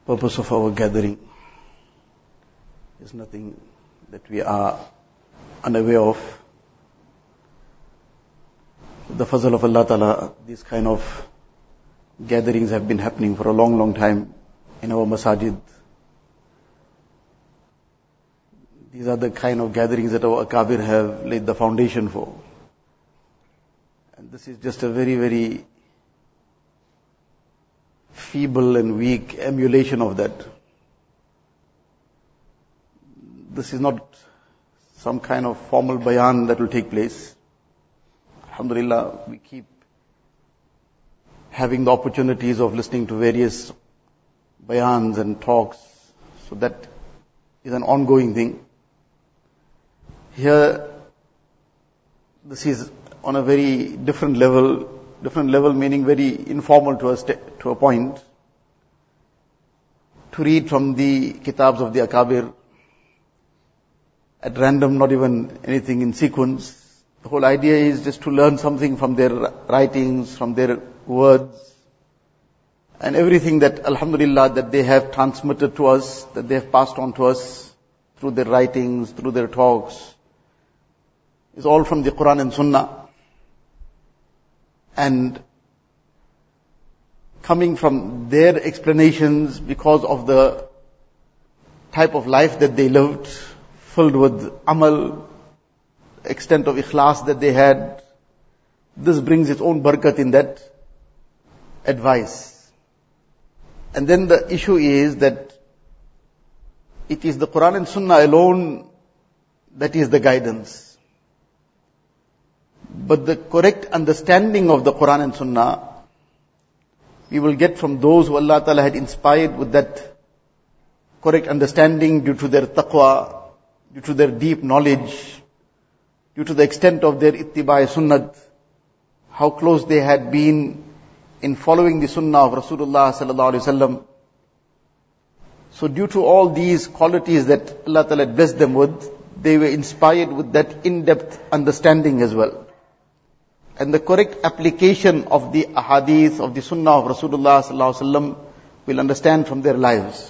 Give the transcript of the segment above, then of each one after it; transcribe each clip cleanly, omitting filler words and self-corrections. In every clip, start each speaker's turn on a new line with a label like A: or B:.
A: purpose of our gathering is nothing that we are unaware of. With the fazl of Allah Ta'ala, these kind of gatherings have been happening for a long, long time in our masajid. These are the kind of gatherings that our Akabir have laid the foundation for. And this is just a very, very feeble and weak emulation of that. This is not some kind of formal bayan that will take place. Alhamdulillah, we keep having the opportunities of listening to various bayans and talks. So that is an ongoing thing. Here, this is on a very different level meaning very informal to a point. To read from the kitabs of the Akabir at random, not even anything in sequence. The whole idea is just to learn something from their writings, from their words, and everything that, alhamdulillah, that they have transmitted to us, that they have passed on to us through their writings, through their talks, is all from the Quran and Sunnah. And coming from their explanations because of the type of life that they lived, filled with amal, extent of ikhlas that they had, this brings its own barakat in that advice. And then the issue is that it is the Quran and Sunnah alone that is the guidance. But the correct understanding of the Quran and Sunnah, we will get from those who Allah Ta'ala had inspired with that correct understanding due to their taqwa, due to their deep knowledge, due to the extent of their ittiba' sunnat, how close they had been in following the sunnah of Rasulullah sallallahu alaihi wasallam. So due to all these qualities that Allah Ta'ala blessed them with, they were inspired with that in-depth understanding as well. And the correct application of the ahadith, of the sunnah of Rasulullah sallallahu alaihi wasallam will understand from their lives.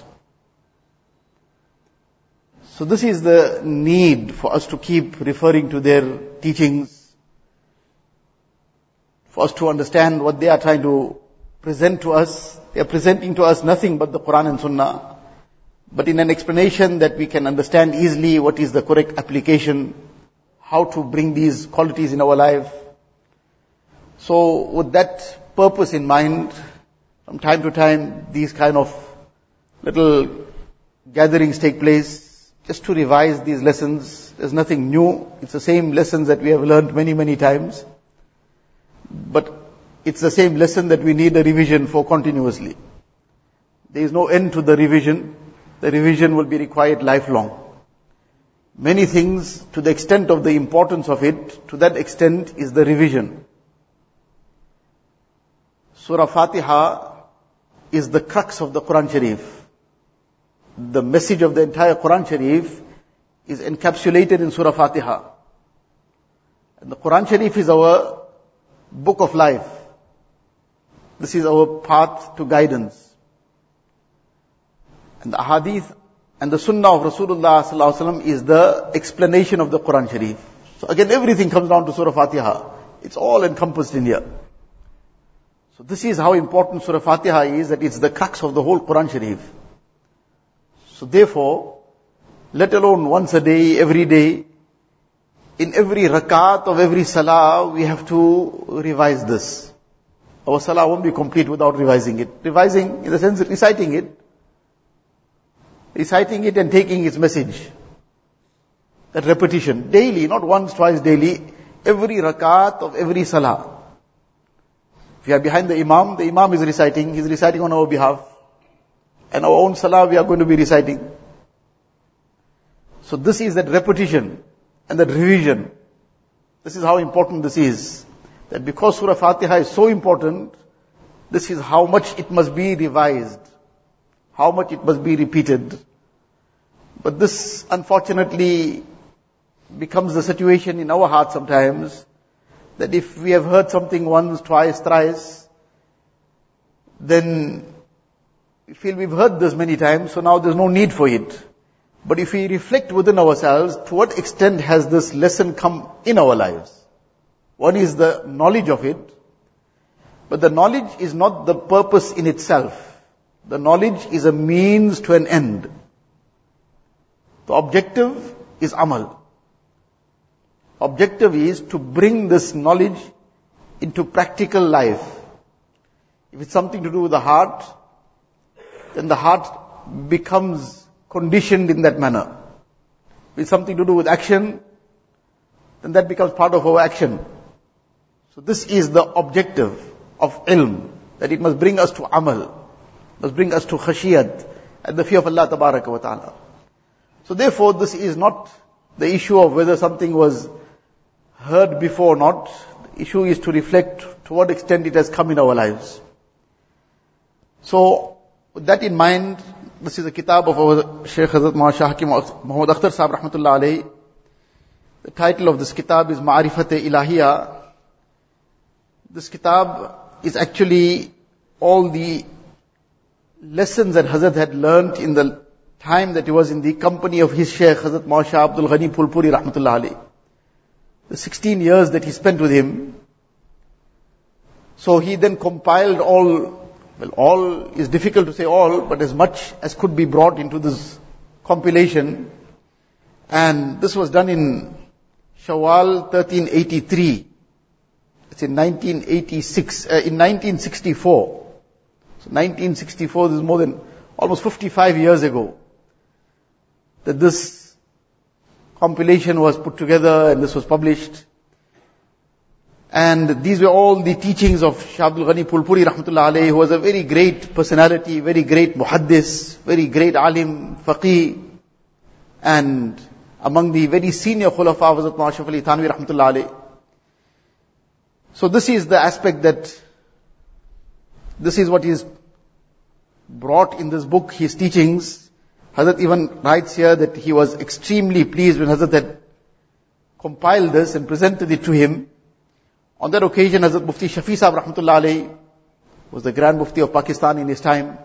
A: So this is the need for us to keep referring to their teachings, for us to understand what they are trying to present to us. They are presenting to us nothing but the Quran and Sunnah, but in an explanation that we can understand easily what is the correct application, how to bring these qualities in our life. So with that purpose in mind, from time to time, these kind of little gatherings take place, just to revise these lessons. There's nothing new. It's the same lessons that we have learned many, many times. But it's the same lesson that we need a revision for continuously. There is no end to the revision. The revision will be required lifelong. Many things, to the extent of the importance of it, to that extent is the revision. Surah Fatiha is the crux of the Quran Sharif. The message of the entire Quran Sharif is encapsulated in Surah Fatiha. And the Quran Sharif is our book of life. This is our path to guidance. And the ahadith and the sunnah of Rasulullah sallallahu alaihi wasallam is the explanation of the Quran Sharif. So again, everything comes down to Surah Fatiha. It's all encompassed in here. So this is how important Surah Fatiha is, that it's the crux of the whole Quran Sharif. So therefore, let alone once a day, every day, in every rakat of every salah, we have to revise this. Our salah won't be complete without revising it. Revising in the sense of reciting it and taking its message. That repetition, daily, not once, twice daily, every rakat of every salah. If we are behind the Imam is reciting, he's reciting on our behalf. And our own salah we are going to be reciting. So this is that repetition and that revision. This is how important this is. That because Surah Fatiha is so important, this is how much it must be revised. How much it must be repeated. But this, unfortunately, becomes the situation in our heart sometimes, that if we have heard something once, twice, thrice, then we feel we've heard this many times, so now there's no need for it. But if we reflect within ourselves, to what extent has this lesson come in our lives? One is the knowledge of it, but the knowledge is not the purpose in itself. The knowledge is a means to an end. The objective is amal. Objective is to bring this knowledge into practical life. If it's something to do with the heart, then the heart becomes conditioned in that manner. If it's something to do with action, then that becomes part of our action. So this is the objective of ilm, that it must bring us to amal, must bring us to khashiyat, and the fear of Allah tabaraka wa ta'ala. So therefore, this is not the issue of whether something was heard before or not. The issue is to reflect to what extent it has come in our lives. So, with that in mind, this is a kitab of our Shaykh Hazrat Maulana Shah Hakim Muhammad Akhtar Sahib Rahmatullah Alayhi. The title of this kitab is Ma'rifat-e-Ilahiyya. This kitab is actually all the lessons that Hazrat had learnt in the time that he was in the company of his Shaykh Hazrat Maulana Shah Abdul Ghani Phulpuri Rahmatullah Alayhi. The 16 years that he spent with him. So he then compiled all is difficult to say all, but as much as could be brought into this compilation. And this was done in Shawwal 1383. It's in 1964. So 1964, this is more than almost 55 years ago that this compilation was put together and this was published. And these were all the teachings of Shah Abdul Ghani Phulpuri Rahmatullah Alayhi, who was a very great personality, very great muhaddis, very great alim, faqih, and among the very senior khulafa of Hazrat Maulana Ashraf Ali Thanvi Rahmatullah Alayhi. So this is the aspect this is what is brought in this book, his teachings. Hazrat even writes here that he was extremely pleased when Hazrat had compiled this and presented it to him. On that occasion, Hazrat Mufti Shafi Sahib Rahmatullah Alayhi was the Grand Mufti of Pakistan in his time.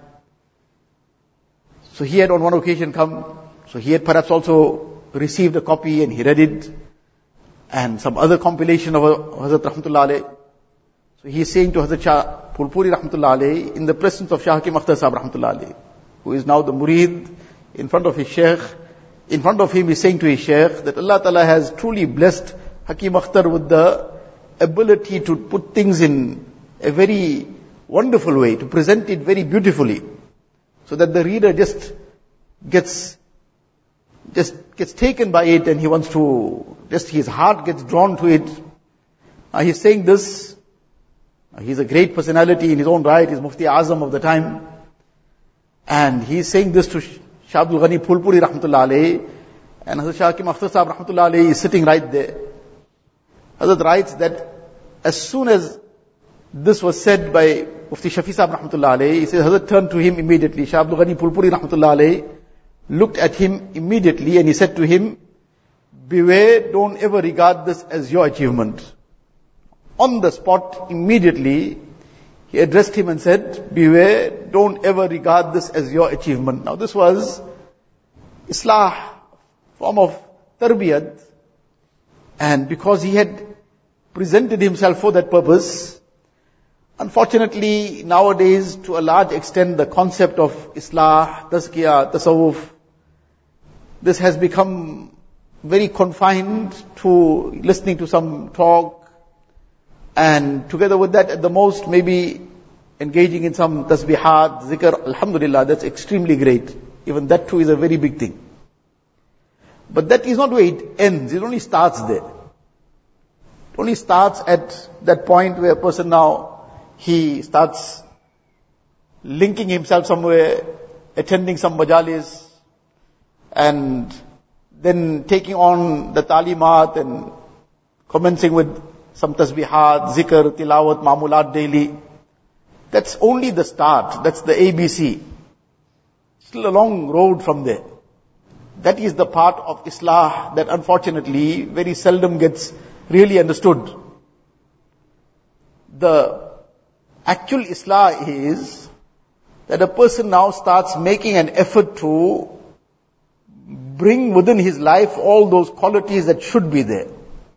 A: So he had on one occasion come, so he had perhaps also received a copy and he read it, and some other compilation of Hazrat Rahmatullah Alayhi. So he is saying to Hazrat Shah Phulpuri Rahmatullah Alayhi, in the presence of Shah Hakim Akhtar Sahib Rahmatullah Alayhi, who is now the murid, in front of his Shaykh, in front of him he is saying to his Shaykh that Allah Ta'ala has truly blessed Hakim Akhtar with the ability to put things in a very wonderful way, to present it very beautifully, so that the reader just gets taken by it and he wants to, his heart gets drawn to it. Now he's saying this, he's a great personality in his own right, he's Mufti Azam of the time, and he's saying this to Shah Abdul Ghani Phulpuri Rahmatullah Alayhi, and Hazrat Shah Hakim Akhtar Sahib Rahmatullah Alayhi is sitting right there. Hazrat writes that as soon as this was said by Mufti Shafi Sahib Rahmatullah Alayhi, he says, Hazrat turned to him immediately. Shah Abdul Ghani Phulpuri Rahmatullah Alayhi looked at him immediately and he said to him, beware, don't ever regard this as your achievement. On the spot, immediately, he addressed him and said, beware, don't ever regard this as your achievement. Now this was Islah, form of tarbiyat, and because he had presented himself for that purpose, unfortunately nowadays to a large extent the concept of Islah, Tazkiyah, Tasawwuf, this has become very confined to listening to some talk, and together with that at the most maybe engaging in some tasbihat, zikr. Alhamdulillah, that's extremely great. Even that too is a very big thing. But that is not where it ends, it only starts there. It only starts at that point where a person now, he starts linking himself somewhere, attending some majalis, and then taking on the talimat and commencing with some tasbihat, zikr, tilawat, mamulat daily. That's only the start. That's the ABC. Still a long road from there. That is the part of Islah that unfortunately very seldom gets really understood. The actual Islah is that a person now starts making an effort to bring within his life all those qualities that should be there.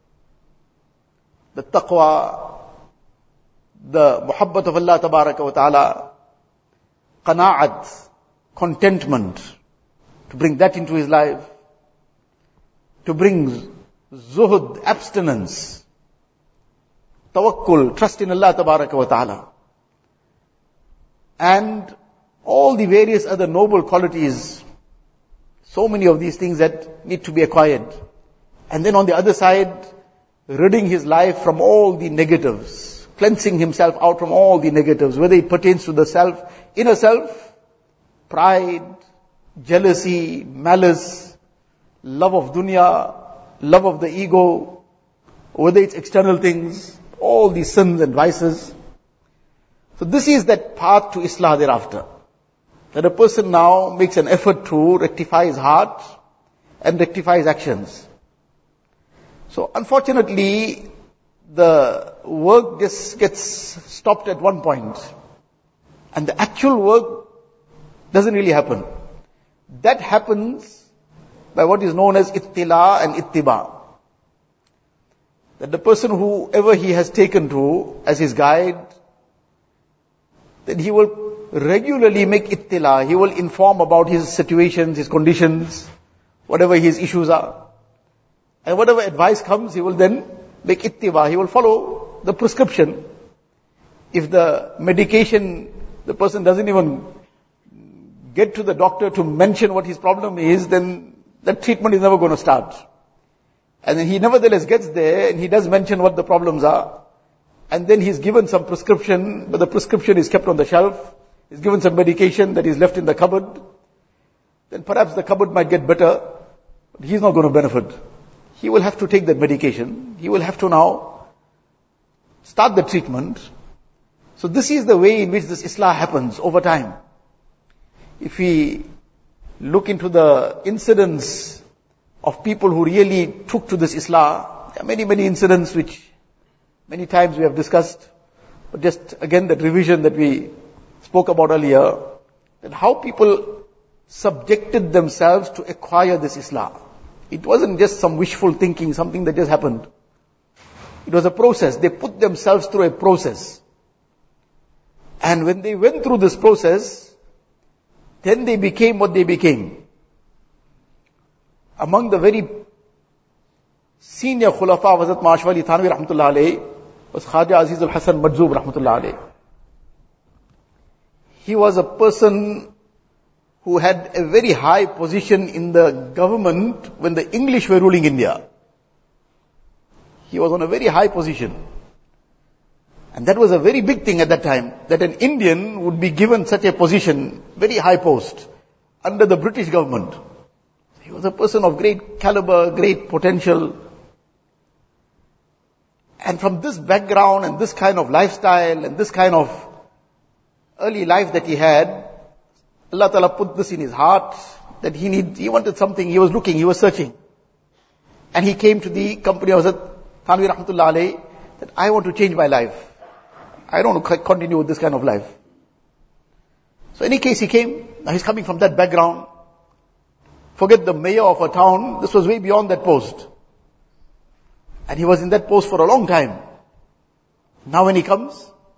A: The taqwa, the muhabbat of Allah tabaraka wa ta'ala, qana'at, contentment, to bring that into his life, to bring zuhud, abstinence, tawakkul, trust in Allah tabaraka wa ta'ala, and all the various other noble qualities, so many of these things that need to be acquired. And then on the other side, ridding his life from all the negatives, cleansing himself out from all the negatives, whether it pertains to the self, inner self, pride, jealousy, malice, love of dunya, love of the ego, whether it's external things, all these sins and vices. So this is that path to Islah thereafter. That a person now makes an effort to rectify his heart and rectify his actions. So unfortunately, the work just gets stopped at one point. And the actual work doesn't really happen. That happens by what is known as ittila and ittiba. That the person whoever he has taken to as his guide, then he will regularly make ittila. He will inform about his situations, his conditions, whatever his issues are. And whatever advice comes, he will then make ittiba. He will follow the prescription. If the medication, the person doesn't even get to the doctor to mention what his problem is, then that treatment is never going to start. And then he nevertheless gets there and he does mention what the problems are. And then he's given some prescription, but the prescription is kept on the shelf. He's given some medication that is left in the cupboard. Then perhaps the cupboard might get better, but he's not going to benefit. He will have to take that medication. He will have to now start the treatment. So this is the way in which this Islah happens over time. If we look into the incidents of people who really took to this Islah, there are many, many incidents which many times we have discussed. But just again that revision that we spoke about earlier, that how people subjected themselves to acquire this Islah. It wasn't just some wishful thinking, something that just happened. It was a process. They put themselves through a process. And when they went through this process, then they became what they became. Among the very senior khulafa of Hazrat Mashwali Thanvi rahmatullah alayhi was Khaja Aziz al-Hasan Majzoob rahmatullah alayhi. He was a person who had a very high position in the government when the English were ruling India. He was on a very high position. And that was a very big thing at that time, that an Indian would be given such a position, very high post, under the British government. He was a person of great caliber, great potential. And from this background and this kind of lifestyle and this kind of early life that he had, Allah Ta'ala put this in his heart, that he wanted something, he was looking, he was searching. And he came to the company of Hazrat Thanvi rahmatullah alayhi, that I want to change my life. I don't want to continue with this kind of life. So in any case he came, now he's coming from that background. Forget the mayor of a town, this was way beyond that post. And he was in that post for a long time. Now when he comes,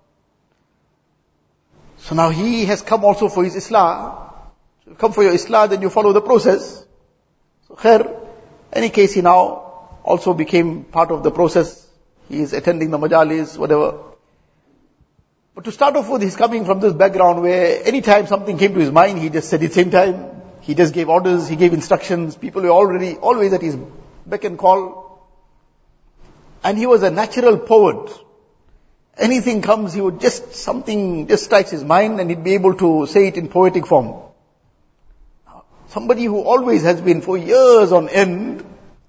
A: so now he has come also for his Islah. So you come for your Islah, then you follow the process. So khair, any case he now also became part of the process. He is attending the majalis, whatever. But to start off with, he's coming from this background where anytime something came to his mind, he just said it same time. He just gave orders, he gave instructions. People were always at his beck and call. And he was a natural poet. Anything comes, he would something strikes his mind and he'd be able to say it in poetic form. Somebody who always has been for years on end,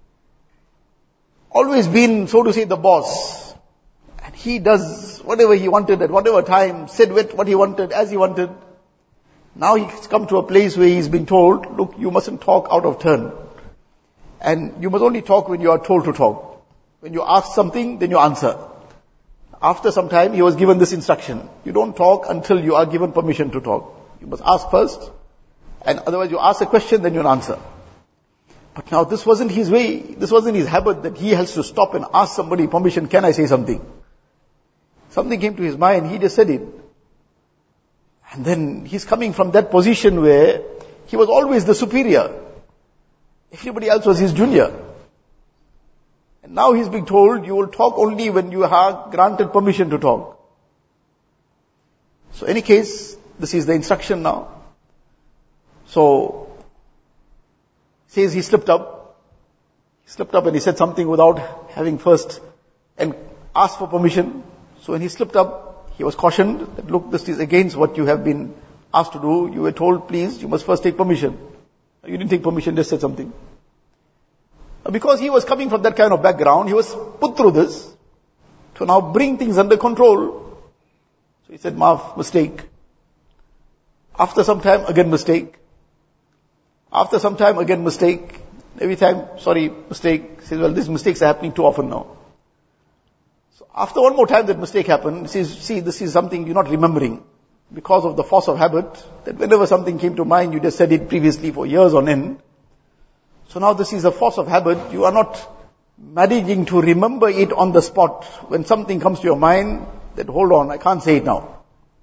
A: always been, so to say, the boss. And he does whatever he wanted at whatever time, said what he wanted, as he wanted. Now he's come to a place where he's been told, look, you mustn't talk out of turn. And you must only talk when you are told to talk. When you ask something, then you answer. After some time, he was given this instruction. You don't talk until you are given permission to talk. You must ask first, and otherwise you ask a question, then you'll answer. But now this wasn't his way, this wasn't his habit, that he has to stop and ask somebody permission, can I say something? Something came to his mind, he just said it. And then he's coming from that position where he was always the superior. Everybody else was his junior. And now he's being told, you will talk only when you are granted permission to talk. So in any case, this is the instruction now. So, says he slipped up. He slipped up and he said something without having first and asked for permission. So when he slipped up, he was cautioned that look, this is against what you have been asked to do. You were told, please, you must first take permission. You didn't take permission, just said something. Because he was coming from that kind of background, he was put through this to now bring things under control. So he said, maaf, mistake. After some time, again mistake. After some time, again mistake. Every time, sorry, mistake. He says, well, these mistakes are happening too often now. So after one more time that mistake happened, he says, see, this is something you're not remembering. Because of the force of habit, that whenever something came to mind, you just said it previously for years on end. So now this is a force of habit. You are not managing to remember it on the spot. When something comes to your mind, that hold on, I can't say it now.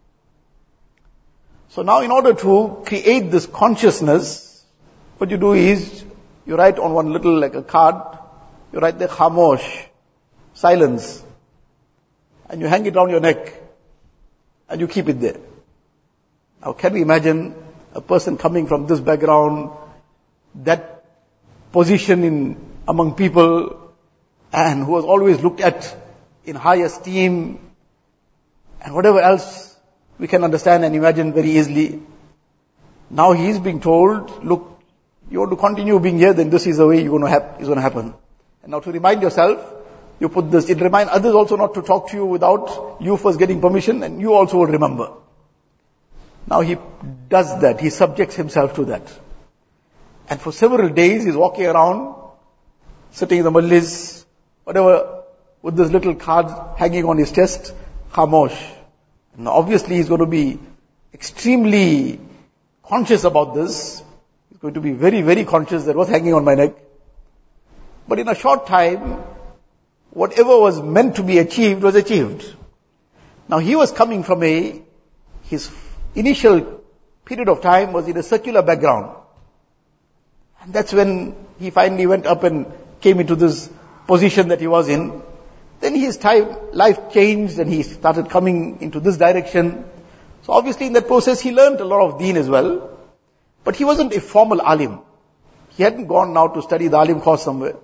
A: So now in order to create this consciousness, what you do is, you write on one little, like a card, you write the khamosh, silence, and you hang it around your neck, and you keep it there. Now can we imagine a person coming from this background, that position among people, and who was always looked at in high esteem, and whatever else we can understand and imagine very easily. Now he is being told, look, you want to continue being here, then this is the way is going to happen. And now to remind yourself, you put this, it remind others also not to talk to you without you first getting permission, and you also will remember. Now he does that, he subjects himself to that. And for several days he's walking around, sitting in the majlis, whatever, with this little card hanging on his chest, khamosh. And obviously he's going to be extremely conscious about this. He's going to be very, very conscious that what's hanging on my neck. But in a short time, whatever was meant to be achieved was achieved. Now he was coming from his initial period of time was in a circular background. And that's when he finally went up and came into this position that he was in. Then his life changed and he started coming into this direction. So obviously in that process he learned a lot of deen as well. But he wasn't a formal alim. He hadn't gone now to study the alim course somewhere.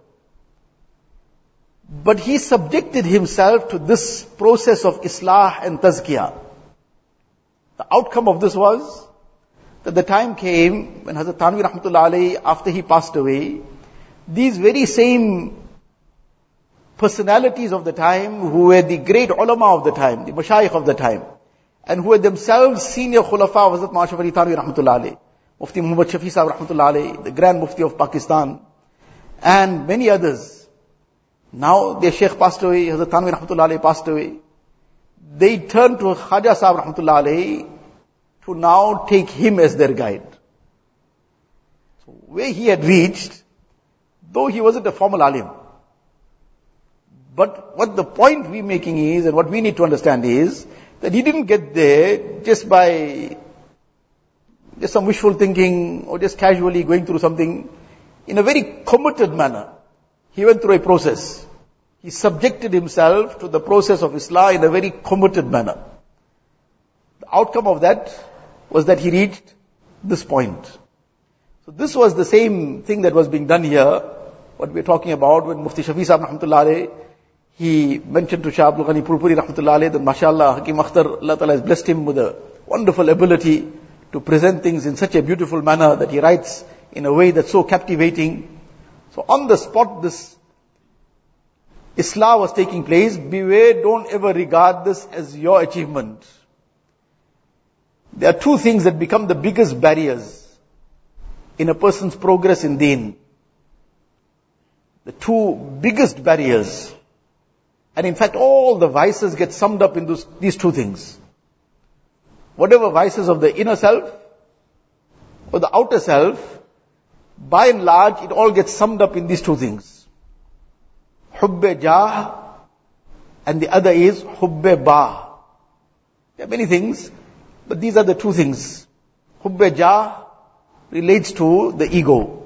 A: But he subjected himself to this process of islah and tazkiyah. The outcome of this was that the time came when Hazrat Thanvi Rahmatullah Alayhi, after he passed away, these very same personalities of the time, who were the great ulama of the time, the mashayikh of the time, and who were themselves senior khulafa of Hazrat Ma'ashaf Ali Thanvi Rahmatullah Alayhi, Mufti Muhammad Shafi Sahib Rahmatullah Alayhi, the Grand Mufti of Pakistan, and many others. Now their Sheikh passed away, Hazrat Thanvi Rahmatullah Alayhi passed away. They turned to Khaja Sahib Rahmatullah Alayhi to now take him as their guide. So where he had reached, though he wasn't a formal alim, but what the point we're making is, and what we need to understand is, that he didn't get there just by just some wishful thinking or just casually going through something. In a very committed manner, he went through a process. He subjected himself to the process of Islah in a very committed manner. The outcome of that was that he reached this point. So this was the same thing that was being done here, what we're talking about when Mufti Shafi Sahib Rahmatullah Alayhi, he mentioned to Shah Abdul Ghani Purpuri Rahmatullah Alayhi that mashallah, Hakim Akhtar, Allah Ta'ala has blessed him with a wonderful ability to present things in such a beautiful manner that he writes in a way that's so captivating. So on the spot, this Islah was taking place. Beware, don't ever regard this as your achievement. There are two things that become the biggest barriers in a person's progress in deen. The two biggest barriers. And in fact, all the vices get summed up in these two things. Whatever vices of the inner self or the outer self, by and large, it all gets summed up in these two things. Hubbe jah, and the other is hubbe ba. There are many things, but these are the two things. Hubbe jah relates to the ego.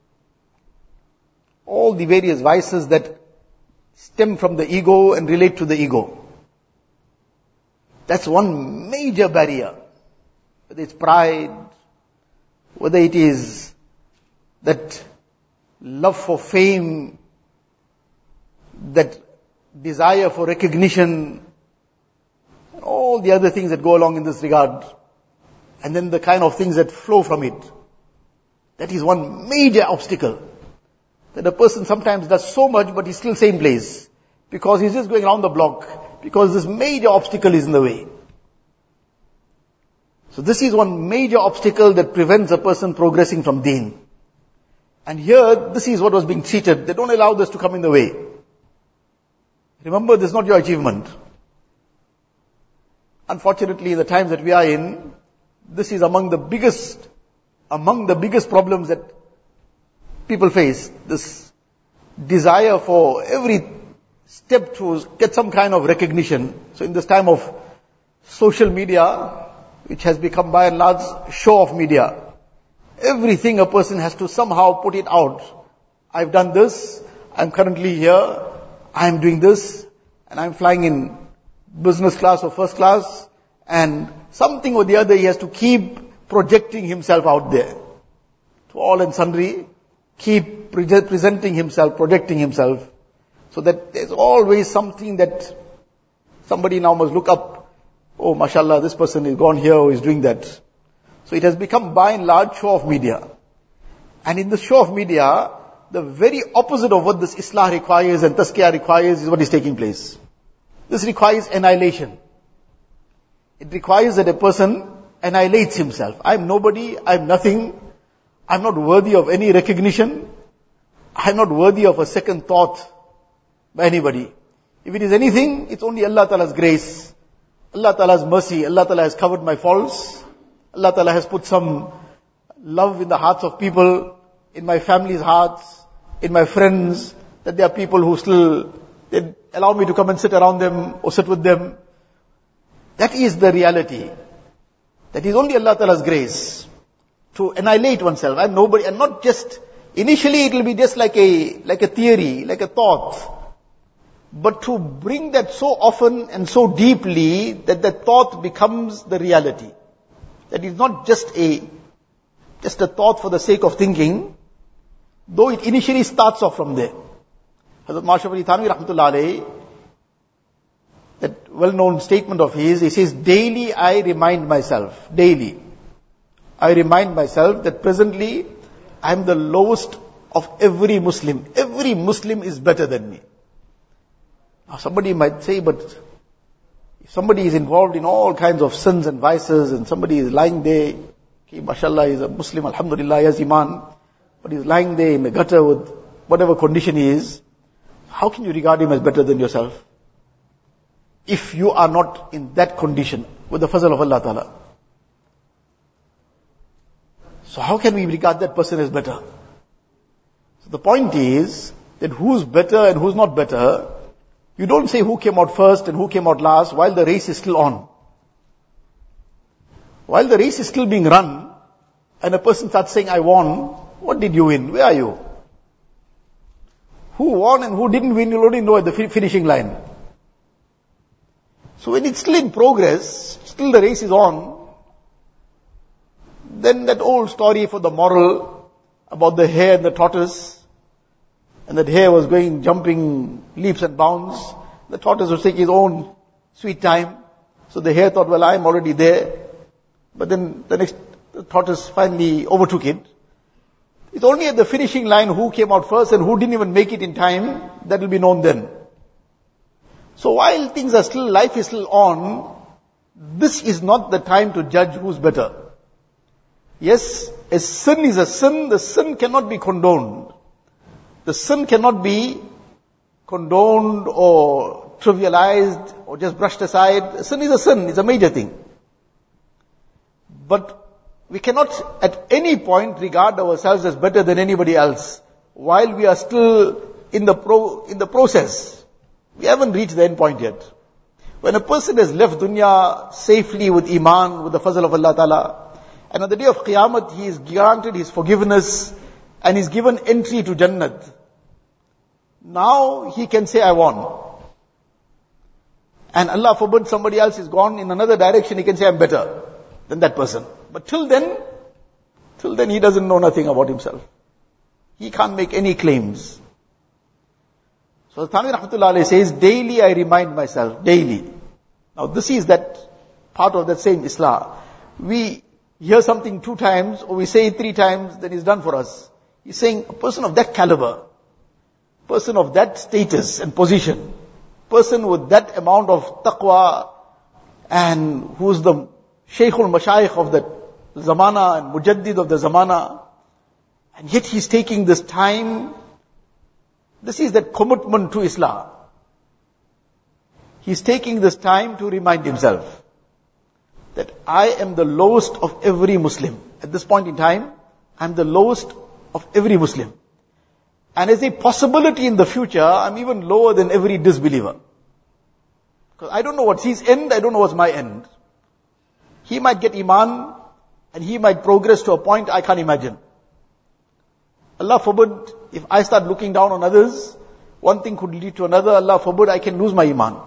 A: All the various vices that stem from the ego and relate to the ego. That's one major barrier. Whether it's pride, whether it is that love for fame, that desire for recognition, and all the other things that go along in this regard, and then the kind of things that flow from it. That is one major obstacle. That a person sometimes does so much, but he's still same place. Because he's just going around the block. Because this major obstacle is in the way. So this is one major obstacle that prevents a person progressing from deen. And here, this is what was being treated. They don't allow this to come in the way. Remember, this is not your achievement. Unfortunately, in the times that we are in, this is among the biggest problems that people face. This desire for every step to get some kind of recognition. So in this time of social media, which has become by and large show-off media, everything a person has to somehow put it out. I've done this, I'm currently here, I'm doing this, and I'm flying in business class or first class, and something or the other he has to keep projecting himself out there. To all and sundry, keep presenting himself, projecting himself, so that there's always something that somebody now must look up. Oh, mashallah, this person is gone here or is doing that. So it has become by and large show of media. And in the show of media, the very opposite of what this Islah requires and Tazkiyah requires is what is taking place. This requires annihilation. It requires that a person annihilates himself. I'm nobody, I'm nothing, I'm not worthy of any recognition, I'm not worthy of a second thought by anybody. If it is anything, it's only Allah Ta'ala's grace, Allah Ta'ala's mercy, Allah Ta'ala has covered my faults, Allah Ta'ala has put some love in the hearts of people, in my family's hearts, in my friends, that there are people who still, they allow me to come and sit around them or sit with them. That is the reality. That is only Allah Ta'ala's grace. To annihilate oneself. I'm nobody, and not just, initially it will be just like a theory, like a thought. But to bring that so often and so deeply that the thought becomes the reality. That is not just a thought for the sake of thinking, though it initially starts off from there. Hazrat Mashaf Ali Thanvi Rahmatullah Alayhi, that well-known statement of his, he says, daily I remind myself that presently I am the lowest of every Muslim. Every Muslim is better than me. Now somebody might say, but if somebody is involved in all kinds of sins and vices and somebody is lying there, okay, mashallah, is a Muslim, alhamdulillah, he has iman, but he's lying there in the gutter with whatever condition he is, how can you regard him as better than yourself? If you are not in that condition with the fazl of Allah Ta'ala. So how can we regard that person as better? So the point is that who's better and who's not better, you don't say who came out first and who came out last while the race is still on. While the race is still being run, and a person starts saying, I won, what did you win? Where are you? Who won and who didn't win, you'll only know at the finishing line. So when it's still in progress, still the race is on, then that old story for the moral about the hare and the tortoise, and that hare was jumping leaps and bounds, the tortoise was taking his own sweet time, so the hare thought, well, I'm already there, but then the tortoise finally overtook it. It's only at the finishing line who came out first and who didn't even make it in time, that will be known then. So while things are still, life is still on, this is not the time to judge who's better. Yes, a sin is a sin, the sin cannot be condoned. The sin cannot be condoned or trivialized or just brushed aside. A sin is a sin, it's a major thing. But We cannot at any point regard ourselves as better than anybody else while we are still in the process. We haven't reached the end point yet. When a person has left dunya safely with iman, with the fazl of Allah Ta'ala, and on the day of Qiyamah he is granted his forgiveness and is given entry to Jannat, now he can say, I won. And Allah forbid somebody else is gone in another direction, he can say, I'm better than that person. But till then he doesn't know nothing about himself. He can't make any claims. So Thanwi Rahmatullah Alayhi says, daily I remind myself, daily. Now this is that part of that same Islah. We hear something 2 times, or we say it 3 times, then it's done for us. He's saying, a person of that caliber, person of that status and position, person with that amount of taqwa, and who's the Shaykhul Mashayikh of the Zamana and Mujaddid of the Zamana, and yet he's taking this time. This is that commitment to Islam. He's taking this time to remind himself that I am the lowest of every Muslim. At this point in time, I'm the lowest of every Muslim. And as a possibility in the future, I'm even lower than every disbeliever. Because I don't know what's his end, I don't know what's my end. He might get iman, and he might progress to a point I can't imagine. Allah forbid, if I start looking down on others, one thing could lead to another. Allah forbid, I can lose my iman.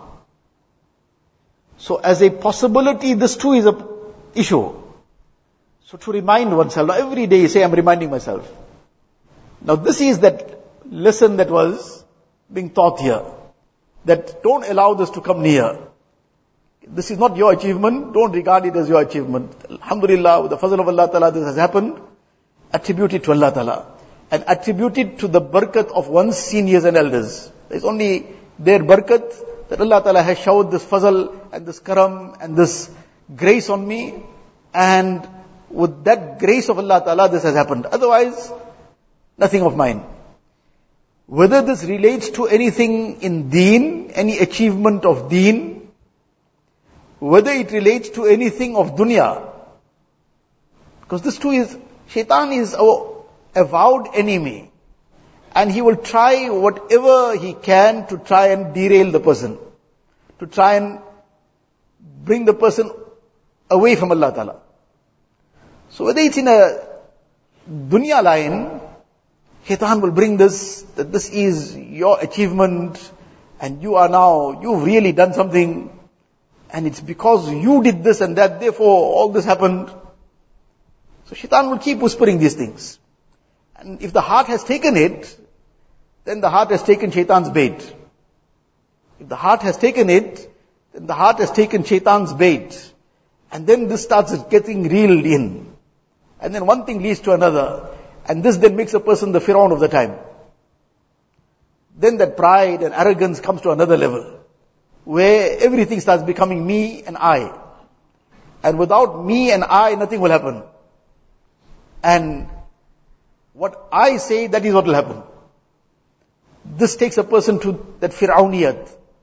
A: So as a possibility, this too is a issue. So to remind oneself, now every day you say, I'm reminding myself. Now this is that lesson that was being taught here. That don't allow this to come near. This is not your achievement, don't regard it as your achievement. Alhamdulillah, with the fazl of Allah Ta'ala, this has happened. Attribute it to Allah Ta'ala. And attribute it to the barakat of one's seniors and elders. It's only their barakat that Allah Ta'ala has showered this fazl and this karam and this grace on me. And with that grace of Allah Ta'ala, this has happened. Otherwise, nothing of mine. Whether this relates to anything in deen, any achievement of deen, whether it relates to anything of dunya. Because this too is, shaitan is our avowed enemy. And he will try whatever he can to try and derail the person. To try and bring the person away from Allah Ta'ala. So whether it's in a dunya line, shaitan will bring this, that this is your achievement, and you've really done something, and it's because you did this and that, therefore all this happened. So shaitan will keep whispering these things. And if the heart has taken it, then the heart has taken shaitan's bait. If the heart has taken it, then the heart has taken shaitan's bait. And then this starts getting reeled in. And then one thing leads to another. And this then makes a person the Firaun of the time. Then that pride and arrogance comes to another level, where everything starts becoming me and I. And without me and I, nothing will happen. And what I say, that is what will happen. This takes a person to that Firauniyat.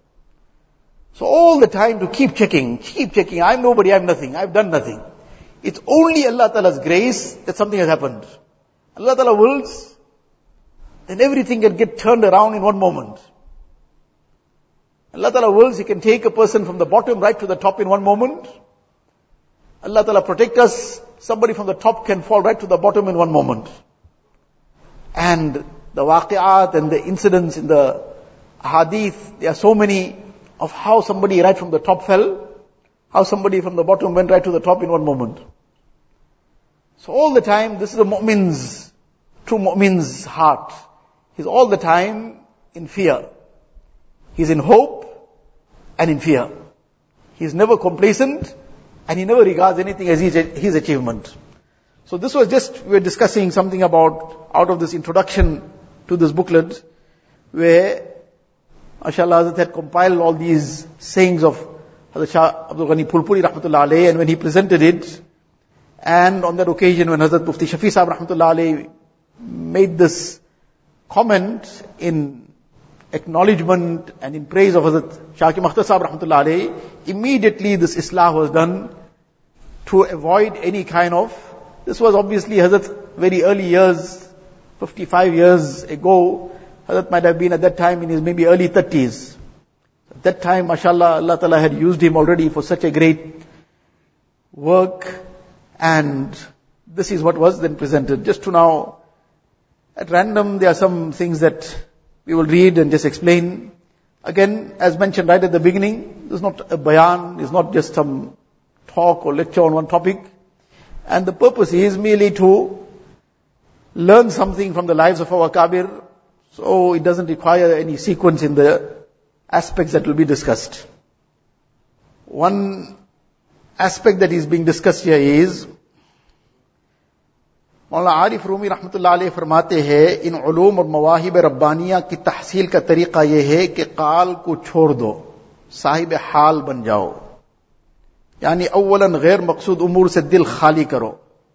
A: So all the time to keep checking, I'm nobody, I'm nothing, I've done nothing. It's only Allah Ta'ala's grace that something has happened. Allah Ta'ala wills, then everything can get turned around in one moment. Allah Ta'ala wills, He can take a person from the bottom right to the top in one moment. Allah Ta'ala protect us, somebody from the top can fall right to the bottom in one moment. And the waqi'at and the incidents in the hadith, there are so many of how somebody right from the top fell, how somebody from the bottom went right to the top in one moment. So all the time, this is a mu'min's, true mu'min's heart. He's all the time in fear. He's in hope and in fear. He's never complacent and he never regards anything as his achievement. So this was just, we were discussing something about, out of this introduction to this booklet, where MashaAllah Hazrat had compiled all these sayings of Hazrat Shah Abdul Ghani Phulpuri Rahmatullah Alayhi, and when he presented it, and on that occasion when Hazrat Mufti Shafi Sahib Rahmatullah Alayhi made this comment in acknowledgement and in praise of Hazrat Shaki Makhtar Sahib Rahmatullah Alayhi, immediately this islah was done to avoid any kind of This was obviously Hazrat very early years, 55 years ago. Hazrat might have been at that time in his maybe early 30s. At that time, mashallah, Allah Ta'ala had used him already for such a great work, and this is what was then presented. Just to now, at random, there are some things that we will read and just explain. Again, as mentioned right at the beginning, this is not a bayan, it's not just some talk or lecture on one topic. And the purpose is merely to learn something from the lives of our Kabir, so it doesn't require any sequence in the aspects that will be discussed. One aspect that is being discussed here is, मौलाना आरिफ रूमी रहमतुल्लाह अलैह फरमाते हैं, इन उलूम और मवाहिब रब्बानिया की तहसील का तरीका यह है कि काल को छोड़ दो, साहिब हाल बन जाओ, यानी अव्वलन गैर मकसूद उमूर से दिल खाली करो.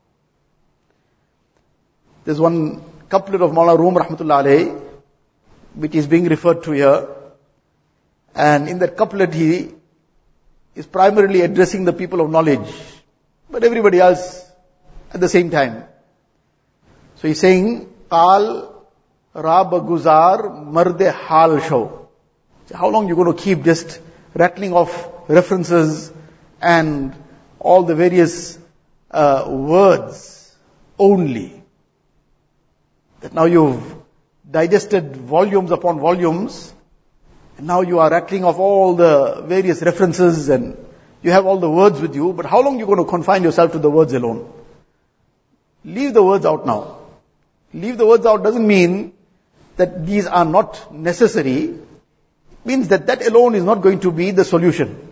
A: There's one couplet of Maulana Room rahmatullah alayhi, which is being referred to here, and in that couplet he is primarily addressing the people of knowledge, but everybody else at the same time. So he's saying, Qal Rab Guzar Marde Hal Show. How long you going to keep just rattling off references and all the various words only? That now you've digested volumes upon volumes, and now you are rattling off all the various references and you have all the words with you, but how long are you going to confine yourself to the words alone? Leave the words out now. Leave the words out doesn't mean that these are not necessary. It means that that alone is not going to be the solution.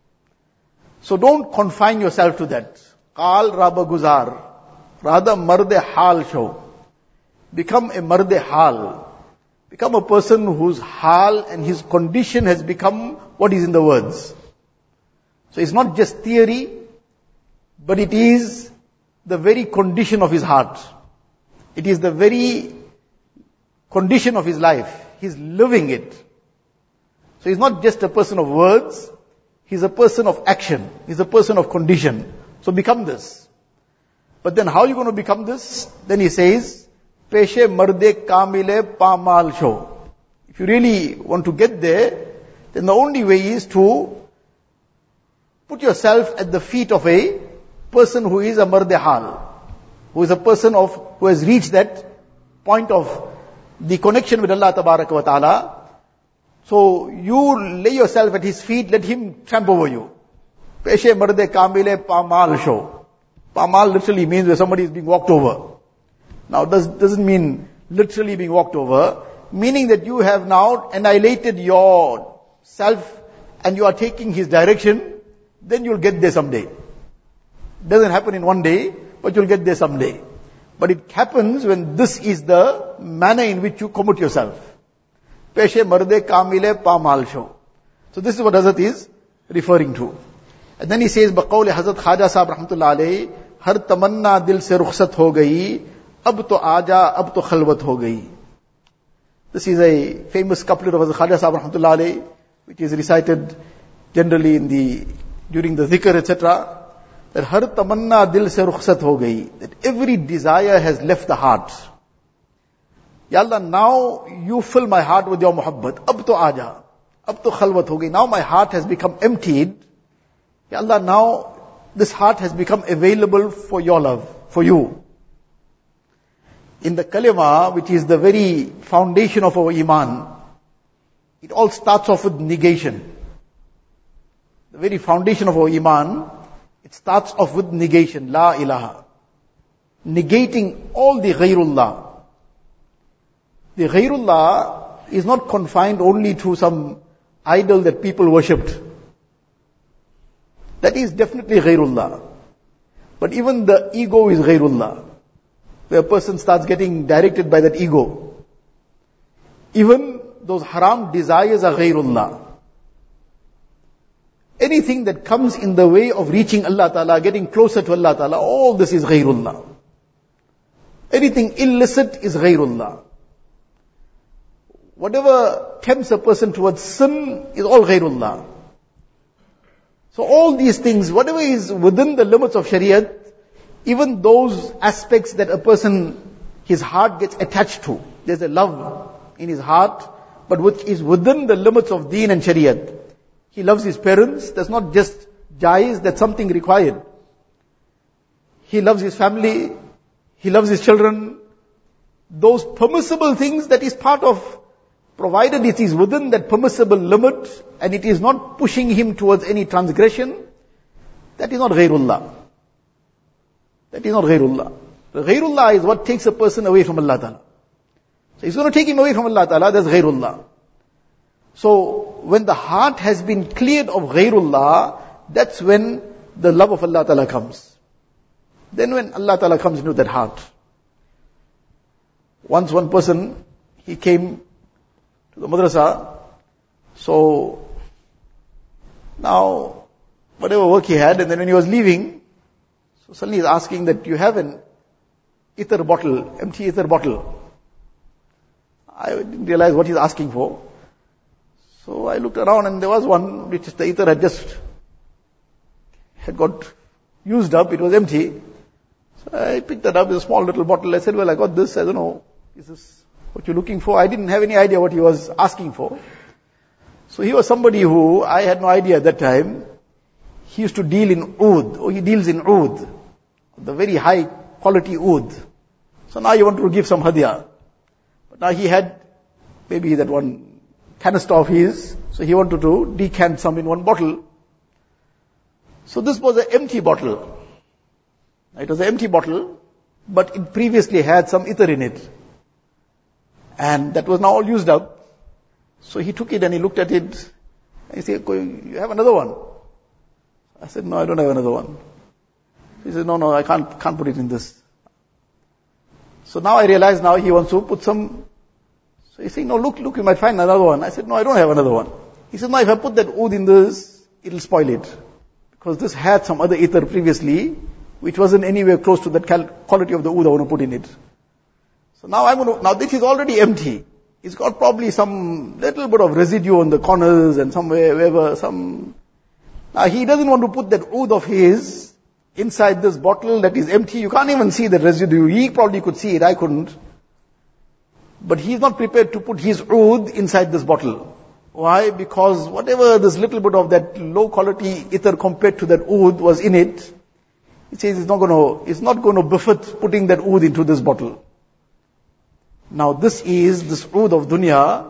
A: So don't confine yourself to that. Qal Rabba Guzar. Rather Marde Hal show. Become a Marde Hal. Become a person whose hal and his condition has become what is in the words. So it's not just theory, but it is the very condition of his heart. It is the very condition of his life. He's living it. So he's not just a person of words, he's a person of action. He's a person of condition. So become this. But then how are you going to become this? Then he says, Peshe marde kamile pamal sho. If you really want to get there, then the only way is to put yourself at the feet of a person who is a marde hal. Who is a person who has reached that point of the connection with Allah Tabaraka wa Ta'ala. So you lay yourself at his feet, let him tramp over you. Peshe marde kamile pamal sho. Pamal literally means where somebody is being walked over. Now doesn't mean literally being walked over, meaning that you have now annihilated your self and you are taking his direction, then you'll get there someday. Doesn't happen in one day, but you'll get there someday. But it happens when this is the manner in which you commit yourself. Peshe marde kamile pamal sho. So this is what Hazrat is referring to. And then he says, Baqawle Hazrat Khaja Sahab rahmatullah alayhi, har tamanna dil se rukhsat ho gayi, ab to aaja, ab to khalwat ho gayi. This is a famous couplet of Hazrat Khaja Sahab rahmatullah alayhi, which is recited generally during the dhikr, etc. That har tamanna dil se rukhsat ho gayi. That every desire has left the heart. Ya Allah, now you fill my heart with your muhabbat. Ab to aaja. Ab to khalwat ho gayi. Now my heart has become emptied. Ya Allah, now this heart has become available for your love, for you. In the kalima, which is the very foundation of our iman, it all starts off with negation. The very foundation of our iman, it starts off with negation, la ilaha. Negating all the ghayrullah. The ghayrullah is not confined only to some idol that people worshipped. That is definitely ghayrullah. But even the ego is ghayrullah. Where a person starts getting directed by that ego. Even those haram desires are ghayrullah. Anything that comes in the way of reaching Allah Ta'ala, getting closer to Allah Ta'ala, all this is ghayrullah. Anything illicit is ghayrullah. Whatever tempts a person towards sin is all ghayrullah. So all these things, whatever is within the limits of Shariat, even those aspects that a person, his heart gets attached to. There's a love in his heart, but which is within the limits of deen and shariat. He loves his parents, that's not just jaiz, that's something required. He loves his family, he loves his children. Those permissible things that is part of, provided it is within that permissible limit, and it is not pushing him towards any transgression, that is not ghairullah. That is not ghairullah. Ghairullah is what takes a person away from Allah Ta'ala. So it's going to take him away from Allah Ta'ala, that's ghairullah. So, when the heart has been cleared of ghairullah, that's when the love of Allah Ta'ala comes. Then when Allah Ta'ala comes into that heart. Once one person, he came to the madrasa, so now, whatever work he had, and then when he was leaving, so suddenly he's asking that you have an ether bottle, empty ether bottle. I didn't realize what he's asking for. So I looked around and there was one which the ether had got used up, it was empty. So I picked that up, it's a small little bottle. I said, well, I got this, I don't know, is this what you're looking for? I didn't have any idea what he was asking for. So he was somebody who, I had no idea at that time, he used to deal in oud, or he deals in oud, the very high quality oud. So now you want to give some hadiyah. But now he had maybe that one canister of his, so he wanted to decant some in one bottle. So this was an empty bottle. It was an empty bottle, but it previously had some ether in it. And that was now all used up. So he took it and he looked at it, and he said, you have another one? I said, no, I don't have another one. He said, no, I can't put it in this. So now I realize now he wants to put some. So he's saying, no, look, you might find another one. I said, no, I don't have another one. He said, no, if I put that oud in this, it'll spoil it. Because this had some other ether previously, which wasn't anywhere close to that quality of the oud I want to put in it. So now this is already empty. It's got probably some little bit of residue on the corners and somewhere, wherever, Now he doesn't want to put that oud of his inside this bottle that is empty. You can't even see the residue. He probably could see it, I couldn't. But he's not prepared to put his oud inside this bottle. Why? Because whatever this little bit of that low quality ether compared to that oud was in it, he says it's not going to befit putting that oud into this bottle. Now this oud of dunya,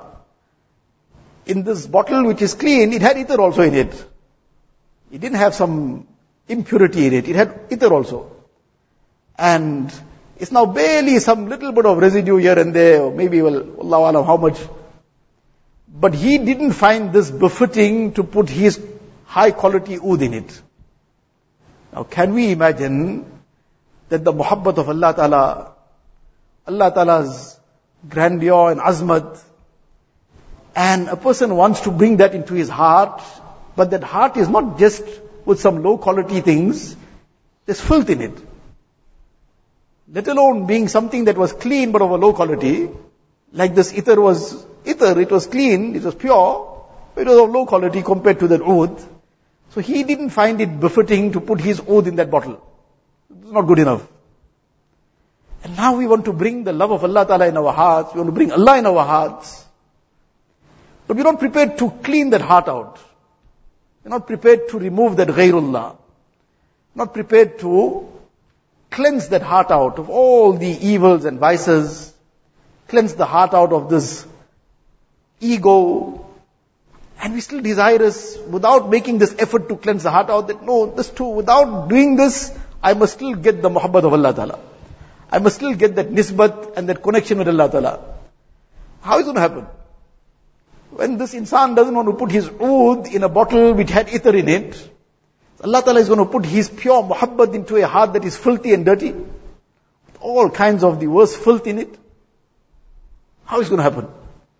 A: in this bottle which is clean, it had ether also in it. It didn't have some impurity in it. It had ether also. And it's now barely some little bit of residue here and there, or maybe, Allah Alam, how much. But he didn't find this befitting to put his high quality oud in it. Now can we imagine that the muhabbat of Allah Ta'ala, Allah Ta'ala's grandeur and azmat, and a person wants to bring that into his heart, but that heart is not just with some low quality things, there's filth in it. Let alone being something that was clean but of a low quality, like this ether, it was clean, it was pure, but it was of low quality compared to that oud. So he didn't find it befitting to put his oud in that bottle. It's not good enough. And now we want to bring the love of Allah Ta'ala in our hearts, we want to bring Allah in our hearts. But we're not prepared to clean that heart out. We're not prepared to remove that ghairullah. Not prepared to cleanse that heart out of all the evils and vices. Cleanse the heart out of this ego. And we still desirous, without making this effort to cleanse the heart out, that no, this too, without doing this, I must still get the muhabbat of Allah Ta'ala. I must still get that nisbat and that connection with Allah Ta'ala. How is it going to happen? When this insan doesn't want to put his oud in a bottle which had ether in it, Allah Ta'ala is going to put his pure muhabbat into a heart that is filthy and dirty, with all kinds of the worst filth in it. How is it going to happen?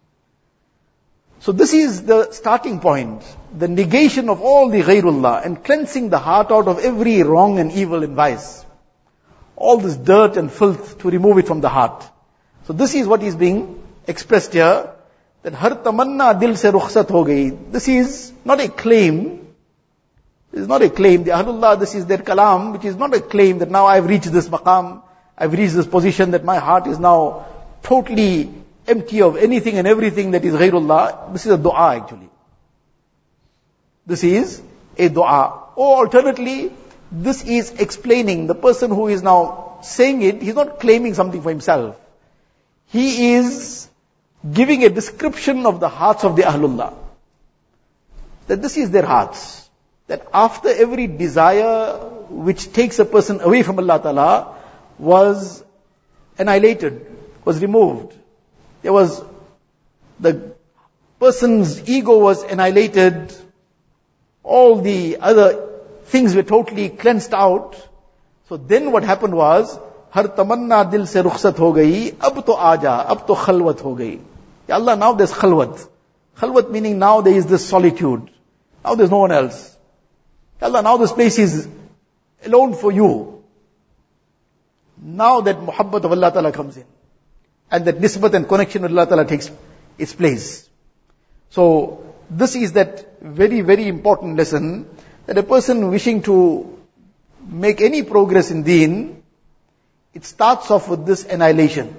A: So this is the starting point, the negation of all the ghairullah and cleansing the heart out of every wrong and evil and vice. All this dirt and filth to remove it from the heart. So this is what is being expressed here, that har tamanna dil se rukhsat ho gayi. This is not a claim. This is not a claim. The Ahlullah, this is their kalam, which is not a claim that now I've reached this maqam, I've reached this position that my heart is now totally empty of anything and everything that is ghairullah. This is a dua actually. This is a dua. Or alternately, this is explaining. The person who is now saying it, he's not claiming something for himself. He is giving a description of the hearts of the Ahlullah. That this is their hearts. That after every desire which takes a person away from Allah Ta'ala was annihilated, was removed. There was, the person's ego was annihilated, all the other things were totally cleansed out. So then what happened was, har tamanna dil se rukhsat ho gayi, ab to aaja, ab to khalwat ho gayi. Ya Allah, now there's khalwat. Khalwat meaning now there is this solitude. Now there's no one else. Ya Allah, now this place is alone for you. Now that muhabbat of Allah Ta'ala comes in. And that nisbat and connection with Allah Ta'ala takes its place. So, this is that very, very important lesson, that a person wishing to make any progress in deen, it starts off with this annihilation.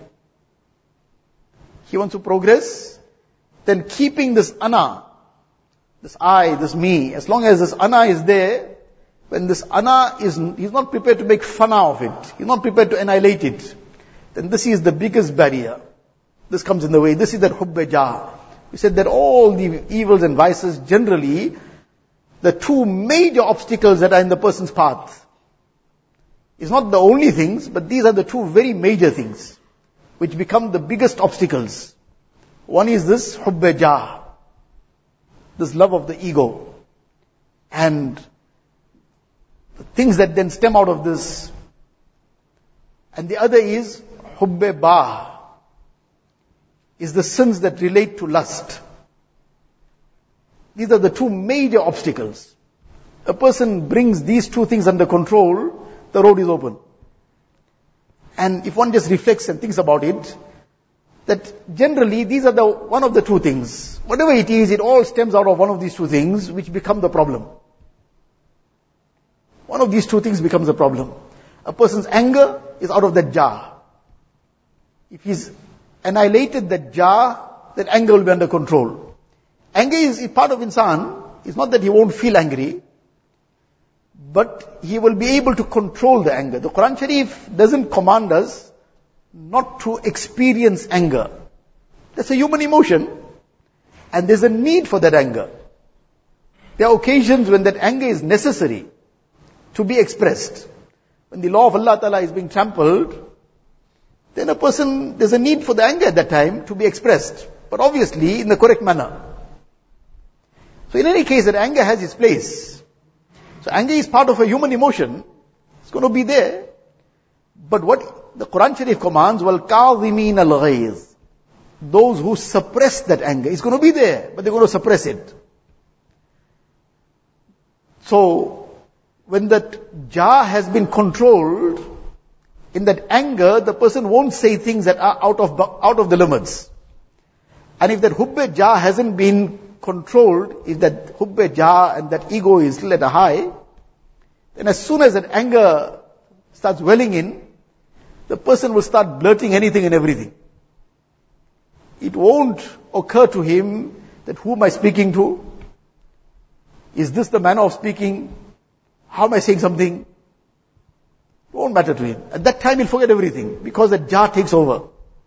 A: He wants to progress, then keeping this ana, this I, this me, as long as this ana is there, when this ana is, he's not prepared to make fana of it, he's not prepared to annihilate it, then this is the biggest barrier. This comes in the way. This is that hubbe jah. We said that all the evils and vices generally, the two major obstacles that are in the person's path, is not the only things, but these are the two very major things, which become the biggest obstacles. One is this hubbe jah, this love of the ego, and the things that then stem out of this. And the other is hubbe ba, is the sins that relate to lust. These are the two major obstacles. A person brings these two things under control, the road is open. And if one just reflects and thinks about it, that generally these are the one of the two things. Whatever it is, it all stems out of one of these two things, which become the problem. One of these two things becomes a problem. A person's anger is out of that jar. If he's annihilated that jar, that anger will be under control. Anger is part of insan. It's not that he won't feel angry, but he will be able to control the anger. The Quran Sharif doesn't command us not to experience anger. That's a human emotion, and there's a need for that anger. There are occasions when that anger is necessary to be expressed. When the law of Allah Ta'ala is being trampled, then a person, there's a need for the anger at that time to be expressed. But obviously in the correct manner. So in any case, that anger has its place. So anger is part of a human emotion. It's going to be there. But what the Quran Sharif commands, وَالْكَاظِمِينَ الْغَيْظِ, those who suppress that anger, it's going to be there, but they're going to suppress it. So, when that jar has been controlled, in that anger, the person won't say things that are out of the limits. And if that hubbe jar hasn't been controlled, if that hubbe jar and that ego is still at a high, then as soon as that anger starts welling in, the person will start blurting anything and everything. It won't occur to him that who am I speaking to? Is this the manner of speaking? How am I saying something? It won't matter to him. At that time he'll forget everything, because that jar takes over.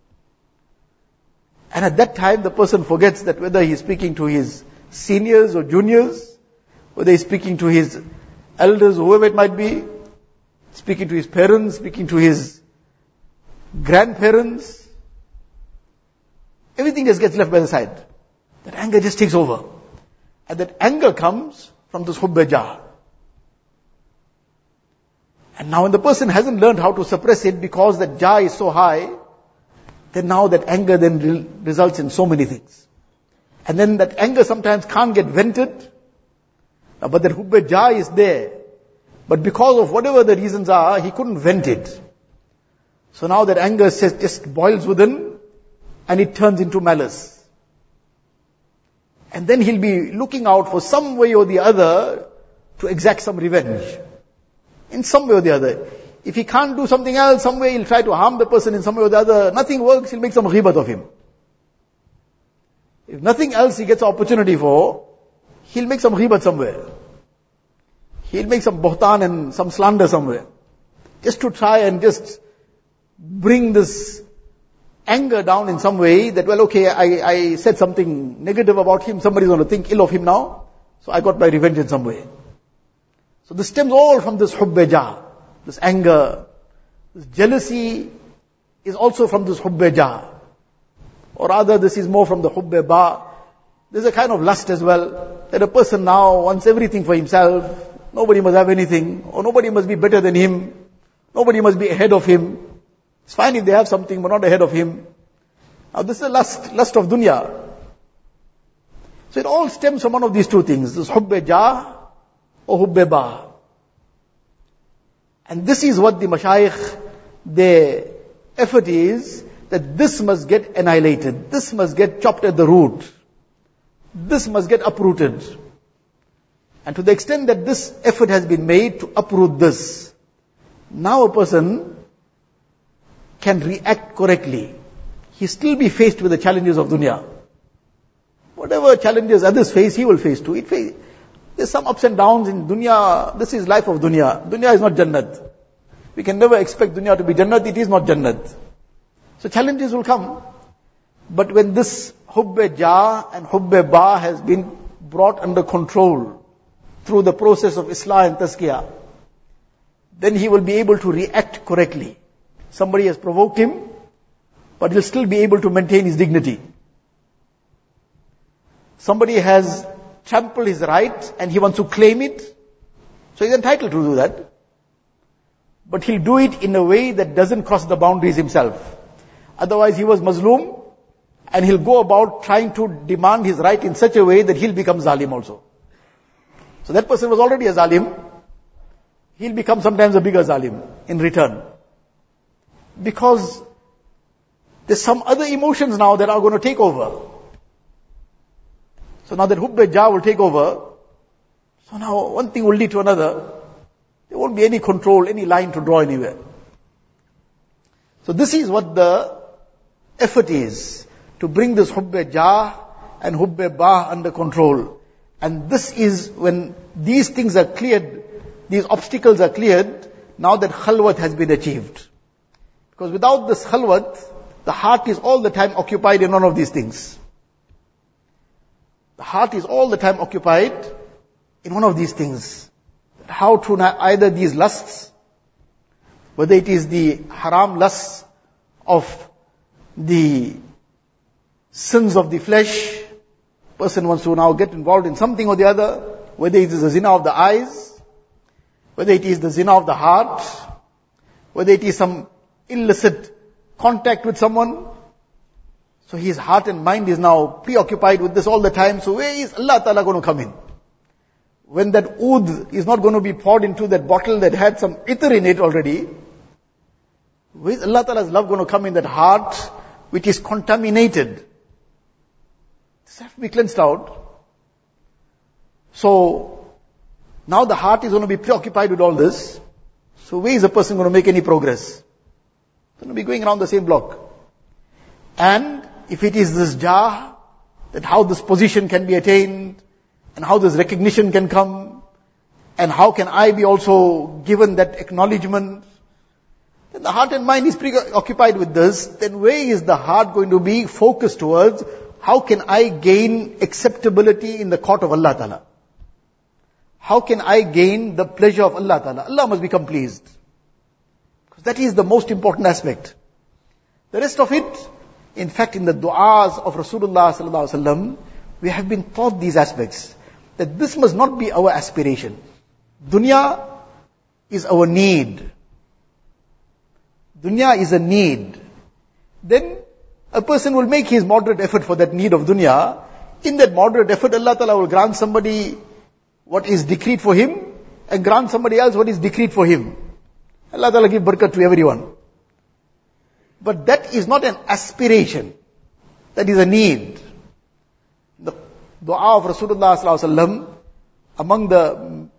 A: And at that time the person forgets that whether he's speaking to his seniors or juniors, whether he's speaking to his elders, whoever it might be, speaking to his parents, speaking to his grandparents, everything just gets left by the side. That anger just takes over. And that anger comes from this hubbe jar. And now when the person hasn't learned how to suppress it because that jar is so high, then now that anger then results in so many things. And then that anger sometimes can't get vented. But that hubbe jar is there. But because of whatever the reasons are, he couldn't vent it. So now that anger just boils within, and it turns into malice. And then he'll be looking out for some way or the other to exact some revenge. In some way or the other. If he can't do something else, some way he'll try to harm the person in some way or the other. Nothing works, he'll make some ghibat of him. If nothing else he gets opportunity for, he'll make some ghibat somewhere. He'll make some buhtan and some slander somewhere. Just to try and just bring this anger down in some way that, well, okay, I said something negative about him, somebody's going to think ill of him now, so I got my revenge in some way. So this stems all from this hubbe-jah, this anger, this jealousy is also from this hubbe-jah. Or rather, this is more from the hubbe-ba. There's a kind of lust as well, that a person now wants everything for himself, nobody must have anything, or nobody must be better than him, nobody must be ahead of him. It's fine if they have something, but not ahead of him. Now this is a lust of dunya. So it all stems from one of these two things, this hubbe-jah or hubbe-ba. And this is what the mashayikh, their effort is, that this must get annihilated, this must get chopped at the root, this must get uprooted. And to the extent that this effort has been made to uproot this, now a person can react correctly. He still be faced with the challenges of dunya. Whatever challenges others face, he will face too. There's some ups and downs in dunya. This is life of dunya. Dunya is not Jannat. We can never expect dunya to be Jannat. It is not Jannat. So challenges will come. But when this hubbe-jah and hubbe-ba has been brought under control through the process of Islah and Tazkiyah, then he will be able to react correctly. Somebody has provoked him, but he'll still be able to maintain his dignity. Somebody has trampled his right and he wants to claim it, so he's entitled to do that. But he'll do it in a way that doesn't cross the boundaries himself. Otherwise he was mazloom, and he'll go about trying to demand his right in such a way that he'll become zalim also. So that person was already a zalim, he'll become sometimes a bigger zalim in return. Because there's some other emotions now that are going to take over. So now that hubbe-jah will take over, so now one thing will lead to another. There won't be any control, any line to draw anywhere. So this is what the effort is, to bring this hubbe-jah and hubbe-ba under control. And this is when these things are cleared, these obstacles are cleared, now that khalwat has been achieved. Because without this khalwat, the heart is all the time occupied in one of these things. The heart is all the time occupied in one of these things. How to either these lusts, whether it is the haram lusts of the sins of the flesh, person wants to now get involved in something or the other, whether it is the zina of the eyes, whether it is the zina of the heart, whether it is some illicit contact with someone. So his heart and mind is now preoccupied with this all the time. So where is Allah Ta'ala going to come in? When that oud is not going to be poured into that bottle that had some itr in it already, where is Allah Ta'ala's love going to come in that heart which is contaminated? This has to be cleansed out. So now the heart is going to be preoccupied with all this. So where is a person going to make any progress? Going to be going around the same block. And if it is this jah, that how this position can be attained, and how this recognition can come, and how can I be also given that acknowledgement, then the heart and mind is preoccupied with this, then where is the heart going to be focused towards, how can I gain acceptability in the court of Allah Ta'ala? How can I gain the pleasure of Allah Ta'ala? Allah must become pleased. Because that is the most important aspect. The rest of it, in fact, in the du'as of Rasulullah sallallahu alaihi wasallam, we have been taught these aspects. That this must not be our aspiration. Dunya is our need. Dunya is a need. Then a person will make his moderate effort for that need of dunya. In that moderate effort, Allah Ta'ala will grant somebody what is decreed for him, and grant somebody else what is decreed for him. Allah Ta'ala give barakat to everyone. But that is not an aspiration. That is a need. The dua of Rasulullah sallallahu alaihi wasallam, among the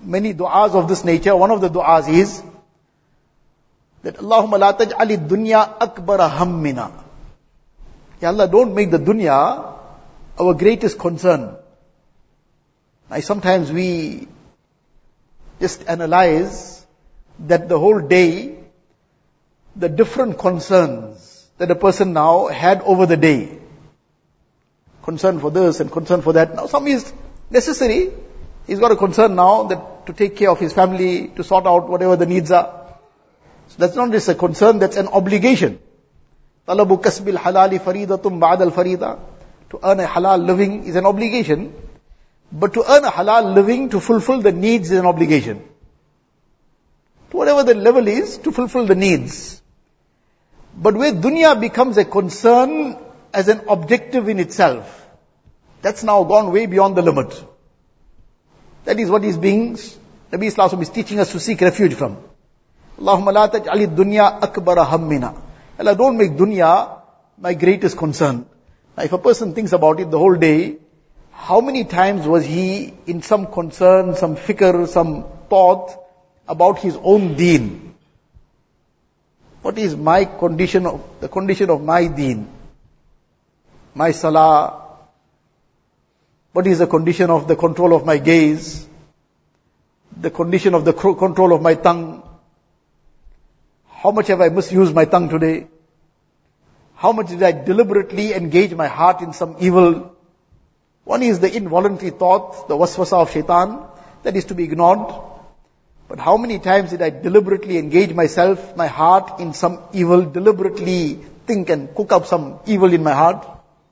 A: many du'as of this nature. One of the du'as is that Allahumma la taj'ali dunya akbara hammina. Ya Allah, don't make the dunya our greatest concern. Now, sometimes we just analyze that the whole day, the different concerns that a person now had over the day. Concern for this and concern for that. Now some is necessary. He's got a concern now that to take care of his family, to sort out whatever the needs are. So that's not just a concern, that's an obligation. Talabu kasbil halali faridatum ba'd al-farida. To earn a halal living is an obligation. But to earn a halal living, to fulfill the needs is an obligation. To whatever the level is, to fulfill the needs. But where dunya becomes a concern as an objective in itself, that's now gone way beyond the limit. That is what is being, Nabi Sallallahu Alaihi Wasallam is teaching us to seek refuge from. Allahumma la taj'ali dunya akbara hammina. Allah, don't make dunya my greatest concern. Now if a person thinks about it the whole day, how many times was he in some concern, some fikr, some thought about his own deen? What is my condition the condition of my deen? My salah? What is the condition of the control of my gaze? The condition of the control of my tongue? How much have I misused my tongue today? How much did I deliberately engage my heart in some evil? One is the involuntary thought, the waswasa of shaitan, that is to be ignored. But how many times did I deliberately engage myself, my heart in some evil, deliberately think and cook up some evil in my heart?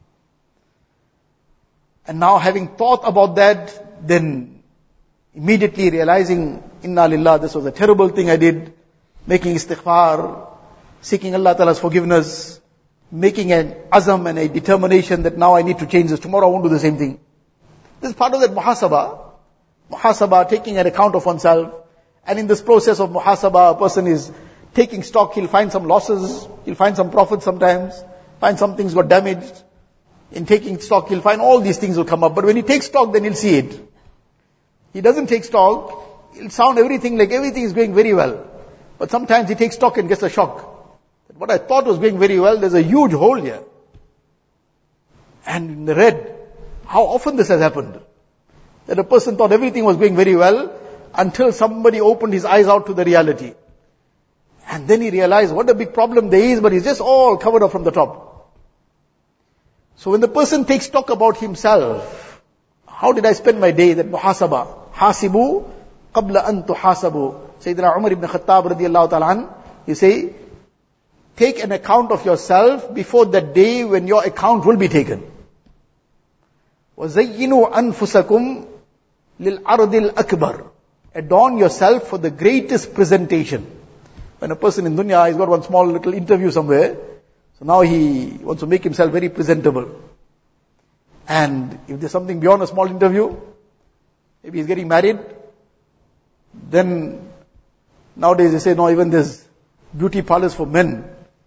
A: And now having thought about that, then immediately realizing, Inna lillah, this was a terrible thing I did, making istighfar, seeking Allah Ta'ala's forgiveness, making an azam and a determination that now I need to change this, tomorrow I won't do the same thing. This is part of that muhasabah, taking an account of oneself. And in this process of muhasabah, a person is taking stock, he'll find some losses, he'll find some profits sometimes, find some things got damaged. In taking stock, he'll find all these things will come up. But when he takes stock, then he'll see it. He doesn't take stock, he'll sound everything like everything is going very well. But sometimes he takes stock and gets a shock. What I thought was going very well, there's a huge hole here. And in the red, how often this has happened? That a person thought everything was going very well until somebody opened his eyes out to the reality. And then he realized what a big problem there is, but it's just all covered up from the top. So when the person takes stock about himself, how did I spend my day? That muhasabah. Hasibu qabla an tuhasabu. Sayyidina Umar ibn Khattab radiyallahu ta'ala an, he say, take an account of yourself before that day when your account will be taken. وَزَيِّنُوا أَنفُسَكُمْ لِلْعَرْضِ الْأَكْبَرِ. Adorn yourself for the greatest presentation. When a person in dunya, he's got one small little interview somewhere, so now he wants to make himself very presentable. And if there's something beyond a small interview, maybe he's getting married, then nowadays they say, no, even there's beauty parlors for men.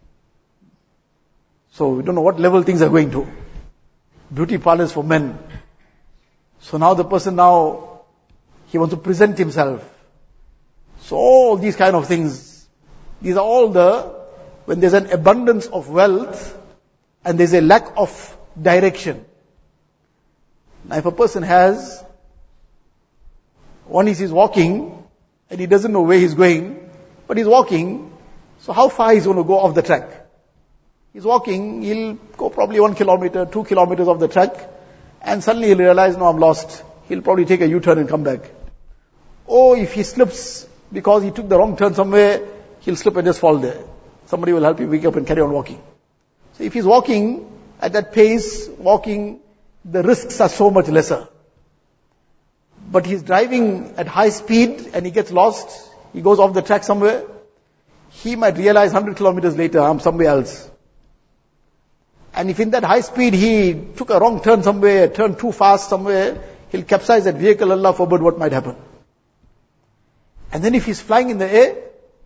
A: So we don't know what level things are going to. Beauty parlors for men. So now the person he wants to present himself. So all these kind of things, these are all when there's an abundance of wealth and there's a lack of direction. Now if a person one is he's walking and he doesn't know where he's going, but he's walking, so how far he's going to go off the track? He's walking, he'll go probably 1 kilometer, 2 kilometers off the track, and suddenly he'll realize, no, I'm lost. He'll probably take a U-turn and come back. Or if he slips because he took the wrong turn somewhere, he'll slip and just fall there. Somebody will help him wake up and carry on walking. So if he's walking at that pace, the risks are so much lesser. But he's driving at high speed and he gets lost, he goes off the track somewhere, he might realize 100 kilometers later, I'm somewhere else. And if in that high speed he took a wrong turn somewhere, turned too fast somewhere, he'll capsize that vehicle, Allah forbid what might happen. And then if he's flying in the air,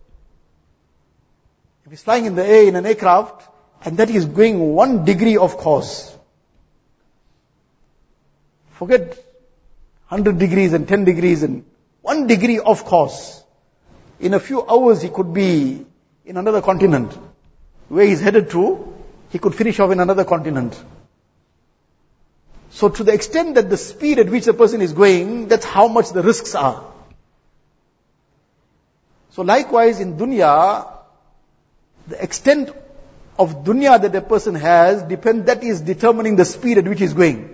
A: in an aircraft, and that is going 1 degree off course. Forget 100 degrees and 10 degrees and 1 degree off course. In a few hours he could be in another continent. Where he's headed to, he could finish off in another continent. So to the extent that the speed at which a person is going, that's how much the risks are. So likewise in dunya, the extent of dunya that a person has, that is determining the speed at which he is going.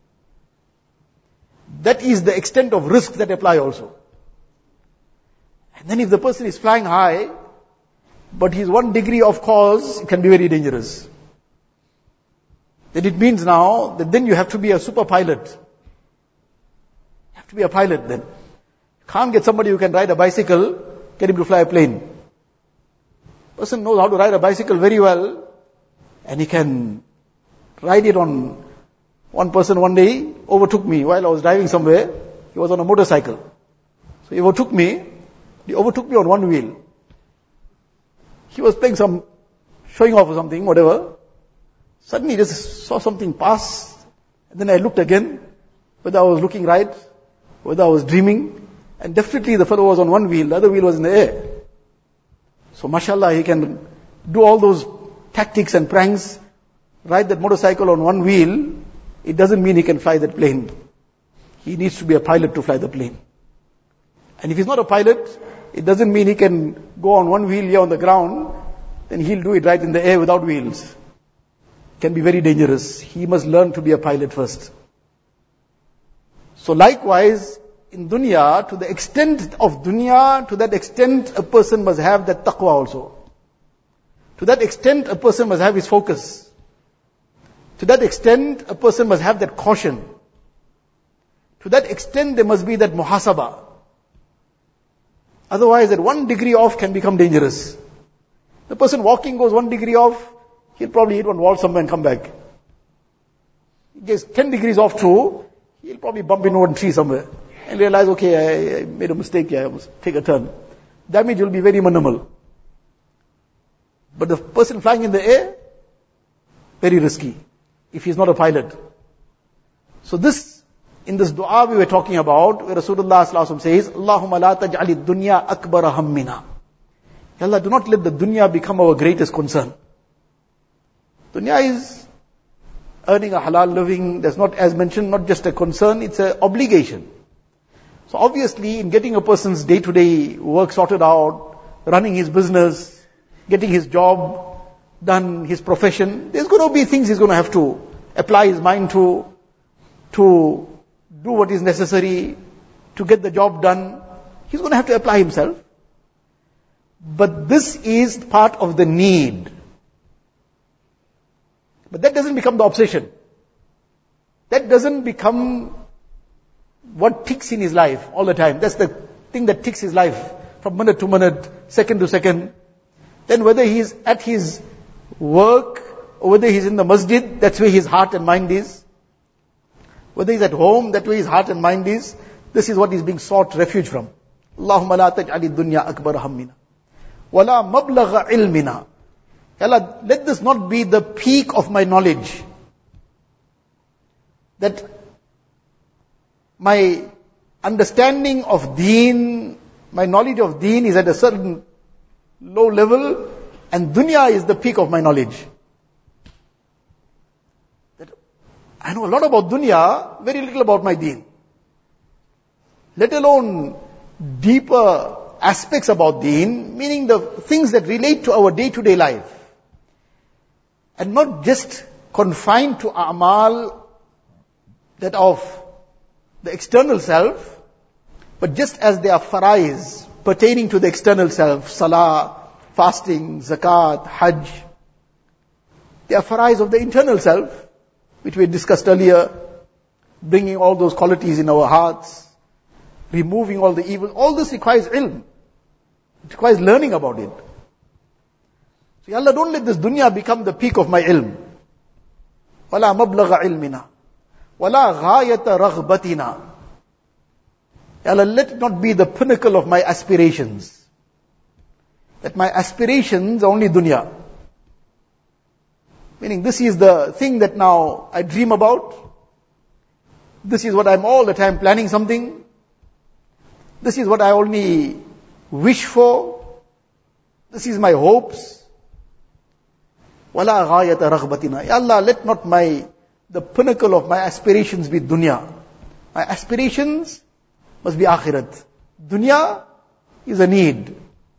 A: That is the extent of risks that apply also. And then if the person is flying high, but he's 1 degree off course, it can be very dangerous. Then it means now that then you have to be a super pilot. You have to be a pilot then. You can't get somebody who can ride a bicycle, get him to fly a plane. Person knows how to ride a bicycle very well, and he can ride it on. One person one day overtook me while I was driving somewhere. He was on a motorcycle. So he overtook me. He overtook me on one wheel. He was playing showing off or something, whatever. Suddenly he just saw something pass. And then I looked again, whether I was looking right, whether I was dreaming. And definitely the fellow was on one wheel, the other wheel was in the air. So mashallah, he can do all those tactics and pranks, ride that motorcycle on one wheel. It doesn't mean he can fly that plane. He needs to be a pilot to fly the plane. And if he's not a pilot, it doesn't mean he can go on one wheel here on the ground, then he'll do it right in the air without wheels. It can be very dangerous. He must learn to be a pilot first. So likewise, in dunya, to the extent of dunya, to that extent a person must have that taqwa also. To that extent a person must have his focus. To that extent a person must have that caution. To that extent there must be that muhasabah. Otherwise that 1 degree off can become dangerous. The person walking goes 1 degree off, he'll probably hit one wall somewhere and come back. He gets 10 degrees off too, he'll probably bump into one tree somewhere and realize, okay, I made a mistake here, I must take a turn. Damage will be very minimal. But the person flying in the air, very risky, if he's not a pilot. So in this dua we were talking about, where Rasulullah sallallahu alaihi wasallam says, Allahumma la taj'ali dunya akbara hammina. Ya Allah, do not let the dunya become our greatest concern. Dunya is earning a halal living. That's not, as mentioned, not just a concern, it's an obligation. So obviously, in getting a person's day-to-day work sorted out, running his business, getting his job done, his profession, there's going to be things he's going to have to apply his mind to do what is necessary, to get the job done. He's going to have to apply himself. But this is part of the need. But that doesn't become the obsession. That doesn't become what ticks in his life all the time. That's the thing that ticks his life from minute to minute, second to second. Then whether he's at his work or whether he's in the masjid, that's where his heart and mind is. Whether he's at home, that's where his heart and mind is. This is what is being sought refuge from. Allahumma la taj'ali dunya akbar hammina. Wala mablagha ilmina. Allah, let this not be the peak of my knowledge. That my understanding of deen, my knowledge of deen is at a certain low level, and dunya is the peak of my knowledge. That I know a lot about dunya, very little about my deen. Let alone deeper aspects about deen, meaning the things that relate to our day-to-day life. And not just confined to a'mal that of the external self, but just as they are farais pertaining to the external self, salah, fasting, zakat, hajj. They are farais of the internal self, which we discussed earlier, bringing all those qualities in our hearts, removing all the evil. All this requires ilm. It requires learning about it. So, Ya Allah, don't let this dunya become the peak of my ilm. Wala mablagha ilmina. Wala ghayata raghbatina. Ya Allah, let it not be the pinnacle of my aspirations. That my aspirations are only dunya. Meaning this is the thing that now I dream about. This is what I'm all the time planning something. This is what I only wish for. This is my hopes. Wala ghayata raghbatina. Ya Allah, let not the pinnacle of my aspirations be dunya. My aspirations must be akhirat. Dunya is a need.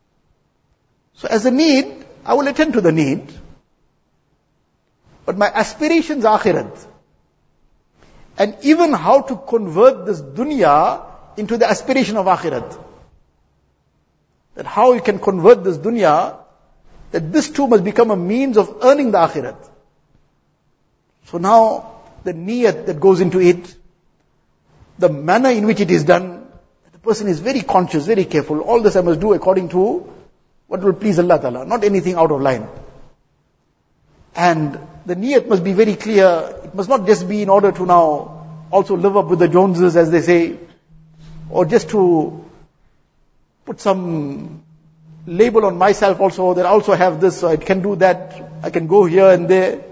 A: So as a need, I will attend to the need. But my aspirations are akhirat. And even how to convert this dunya into the aspiration of akhirat. That how you can convert this dunya, that this too must become a means of earning the akhirat. So now, the niyat that goes into it, the manner in which it is done, the person is very conscious, very careful. All this I must do according to what will please Allah Ta'ala, not anything out of line. And the niyat must be very clear. It must not just be in order to now also live up with the Joneses, as they say, or just to put some label on myself also, that I also have this, so I can do that, I can go here and there.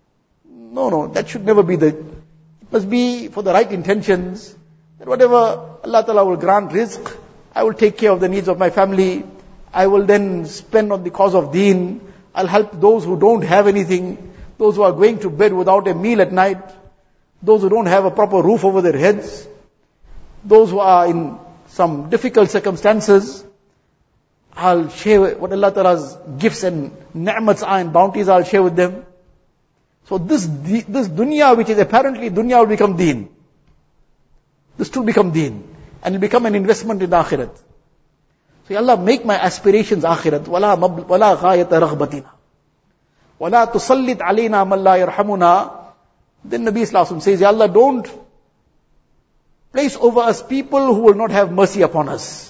A: No, that should never be it must be for the right intentions, that whatever Allah Ta'ala will grant rizq, I will take care of the needs of my family, I will then spend on the cause of deen, I'll help those who don't have anything, those who are going to bed without a meal at night, those who don't have a proper roof over their heads, those who are in some difficult circumstances. I'll share what Allah Ta'ala's gifts and ni'mats are and bounties, I'll share with them. So this dunya, which is apparently dunya, will become deen. This will become deen. And will become an investment in the akhirat. So Ya Allah, make my aspirations akhirat. Wala ghayata raghbatina. Wala tusallit alayna man la yarhamuna. Then Nabi Sallallahu Alaihi Wasallam says, Ya Allah, don't place over us people who will not have mercy upon us.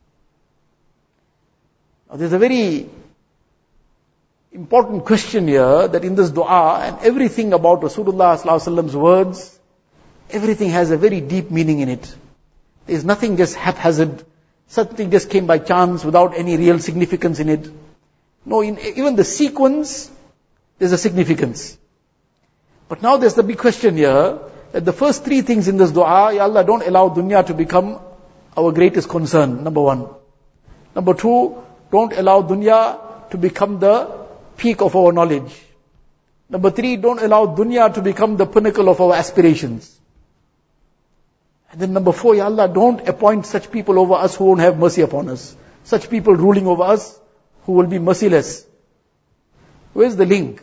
A: Now there's a very important question here, that in this dua and everything about Rasulullah Sallallahu Alaihi Wasallam's words, everything has a very deep meaning in it. There's nothing just haphazard, something just came by chance without any real significance in it. No, even the sequence, there's a significance. But now there's the big question here, that the first three things in this dua, Ya Allah, don't allow dunya to become our greatest concern, number one. Number two, don't allow dunya to become the peak of our knowledge. Number three, don't allow dunya to become the pinnacle of our aspirations. And then number four, Ya Allah, don't appoint such people over us who won't have mercy upon us. Such people ruling over us who will be merciless. Where's the link?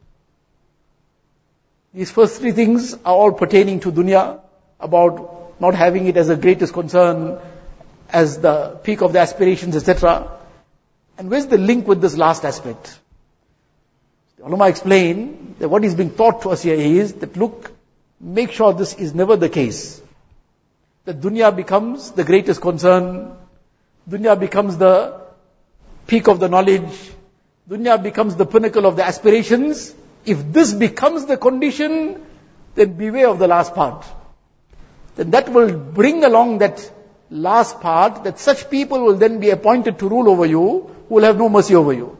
A: These first three things are all pertaining to dunya, about not having it as the greatest concern, as the peak of the aspirations, etc. And where's the link with this last aspect? The ulama explain that what is being taught to us here is that, look, make sure this is never the case. That dunya becomes the greatest concern, dunya becomes the peak of the knowledge, dunya becomes the pinnacle of the aspirations. If this becomes the condition, then beware of the last part. Then that will bring along that last part, that such people will then be appointed to rule over you, who will have no mercy over you.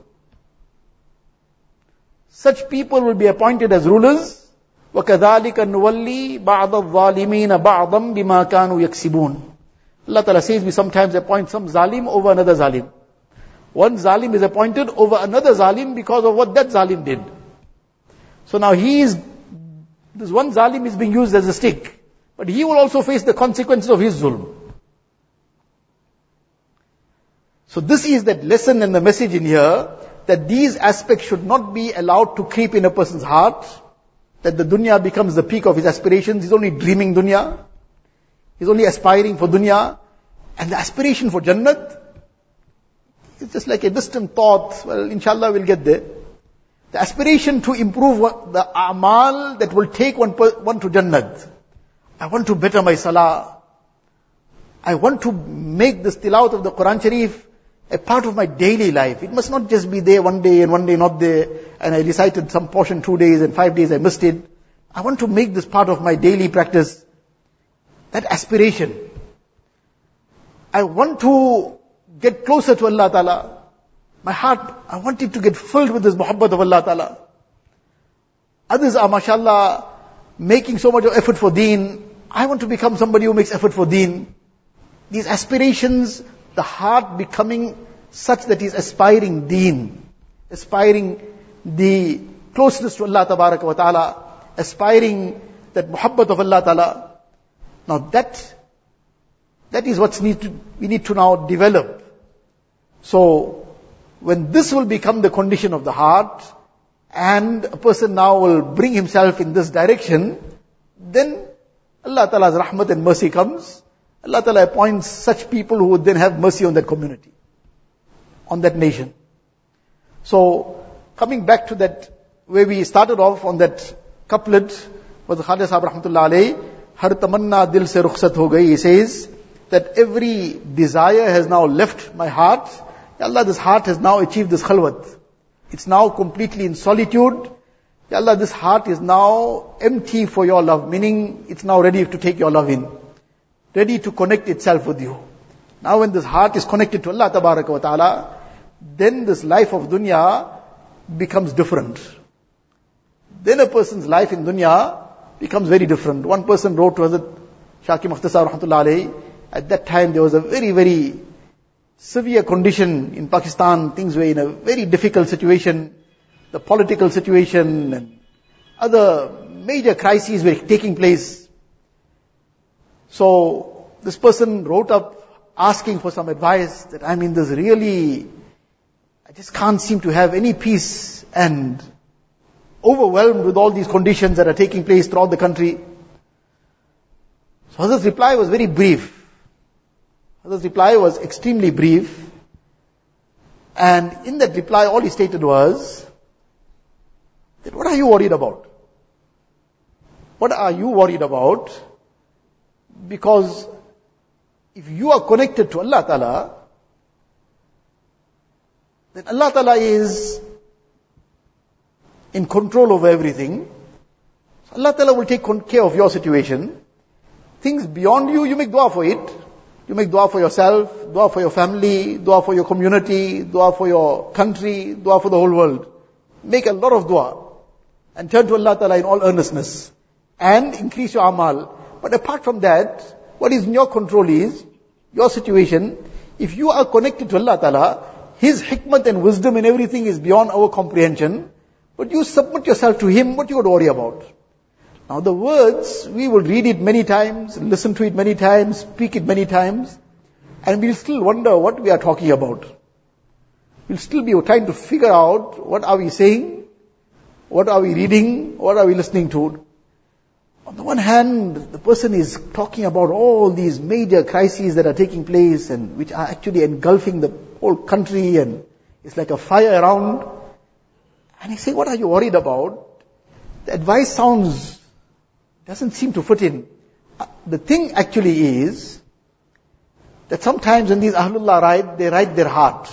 A: Such people will be appointed as rulers. وَكَذَلِكَ نُوَلِّي بَعْضَ الظَّالِمِينَ بَعْضًا بِمَا كَانُوا يَكْسِبُونَ. Allah Ta'ala says, we sometimes appoint some zalim over another zalim. One zalim is appointed over another zalim because of what that zalim did. So now this one zalim is being used as a stick, but he will also face the consequences of his zulm. So this is that lesson and the message in here, that these aspects should not be allowed to creep in a person's heart, that the dunya becomes the peak of his aspirations. He's only dreaming dunya, he's only aspiring for dunya, and the aspiration for Jannat, it's just like a distant thought, well, inshallah we'll get there. The aspiration to improve the a'mal that will take one to Jannat. I want to better my salah. I want to make this tilawat of the Quran Sharif a part of my daily life. It must not just be there one day and one day not there, and I recited some portion 2 days and 5 days I missed it. I want to make this part of my daily practice. That aspiration. I want to get closer to Allah Ta'ala. My heart, I want it to get filled with this muhabbat of Allah Ta'ala. Others are, mashallah, making so much of effort for deen. I want to become somebody who makes effort for deen. these aspirations, the heart becoming such that is aspiring deen, aspiring the closeness to Allah Tabaraka wa Ta'ala, aspiring that muhabbat of Allah Ta'ala. Now that is what we need to now develop. So, when this will become the condition of the heart, and a person now will bring himself in this direction, then Allah Ta'ala's rahmat and mercy comes. Allah Ta'ala appoints such people who would then have mercy on that community, on that nation. So, coming back to that, where we started off on that couplet, was Khaja Sahib Rahmatullah Alayhi, Har tamanna dil se rukhsat ho gayi, he says, that every desire has now left my heart. Ya Allah, this heart has now achieved this khalwat. It's now completely in solitude. Ya Allah, this heart is now empty for your love, meaning it's now ready to take your love in. Ready to connect itself with you. Now when this heart is connected to Allah Tabaraka wa Ta'ala, then this life of dunya becomes different. Then a person's life in dunya becomes very different. One person wrote to Hazrat Shaki Mukhtasar Rahmatullah Alayhi, at that time there was a very, very severe condition in Pakistan. Things were in a very difficult situation. The political situation and other major crises were taking place. So, this person wrote up asking for some advice that I'm in this really, I just can't seem to have any peace and overwhelmed with all these conditions that are taking place throughout the country. So Hazrat's reply was very brief. Hazrat's reply was extremely brief. And in that reply, all he stated was, that what are you worried about? What are you worried about? Because if you are connected to Allah Ta'ala, then Allah Ta'ala is in control over everything. So Allah Ta'ala will take care of your situation. Things beyond you, you make dua for it. You make dua for yourself, dua for your family, dua for your community, dua for your country, dua for the whole world. Make a lot of dua. And turn to Allah Ta'ala in all earnestness. And increase your amal. But apart from that, what is in your control is, your situation. If you are connected to Allah Ta'ala, His hikmat and wisdom and everything is beyond our comprehension. But you submit yourself to Him, what you got to worry about? Now the words, we will read it many times, listen to it many times, speak it many times, and we'll still wonder what we are talking about. We'll still be trying to figure out what are we saying, what are we reading, what are we listening to. On the one hand, the person is talking about all these major crises that are taking place and which are actually engulfing the whole country, and it's like a fire around. And he says, what are you worried about? The advice doesn't seem to fit in. The thing actually is that sometimes when these Ahlullah write, they write their heart.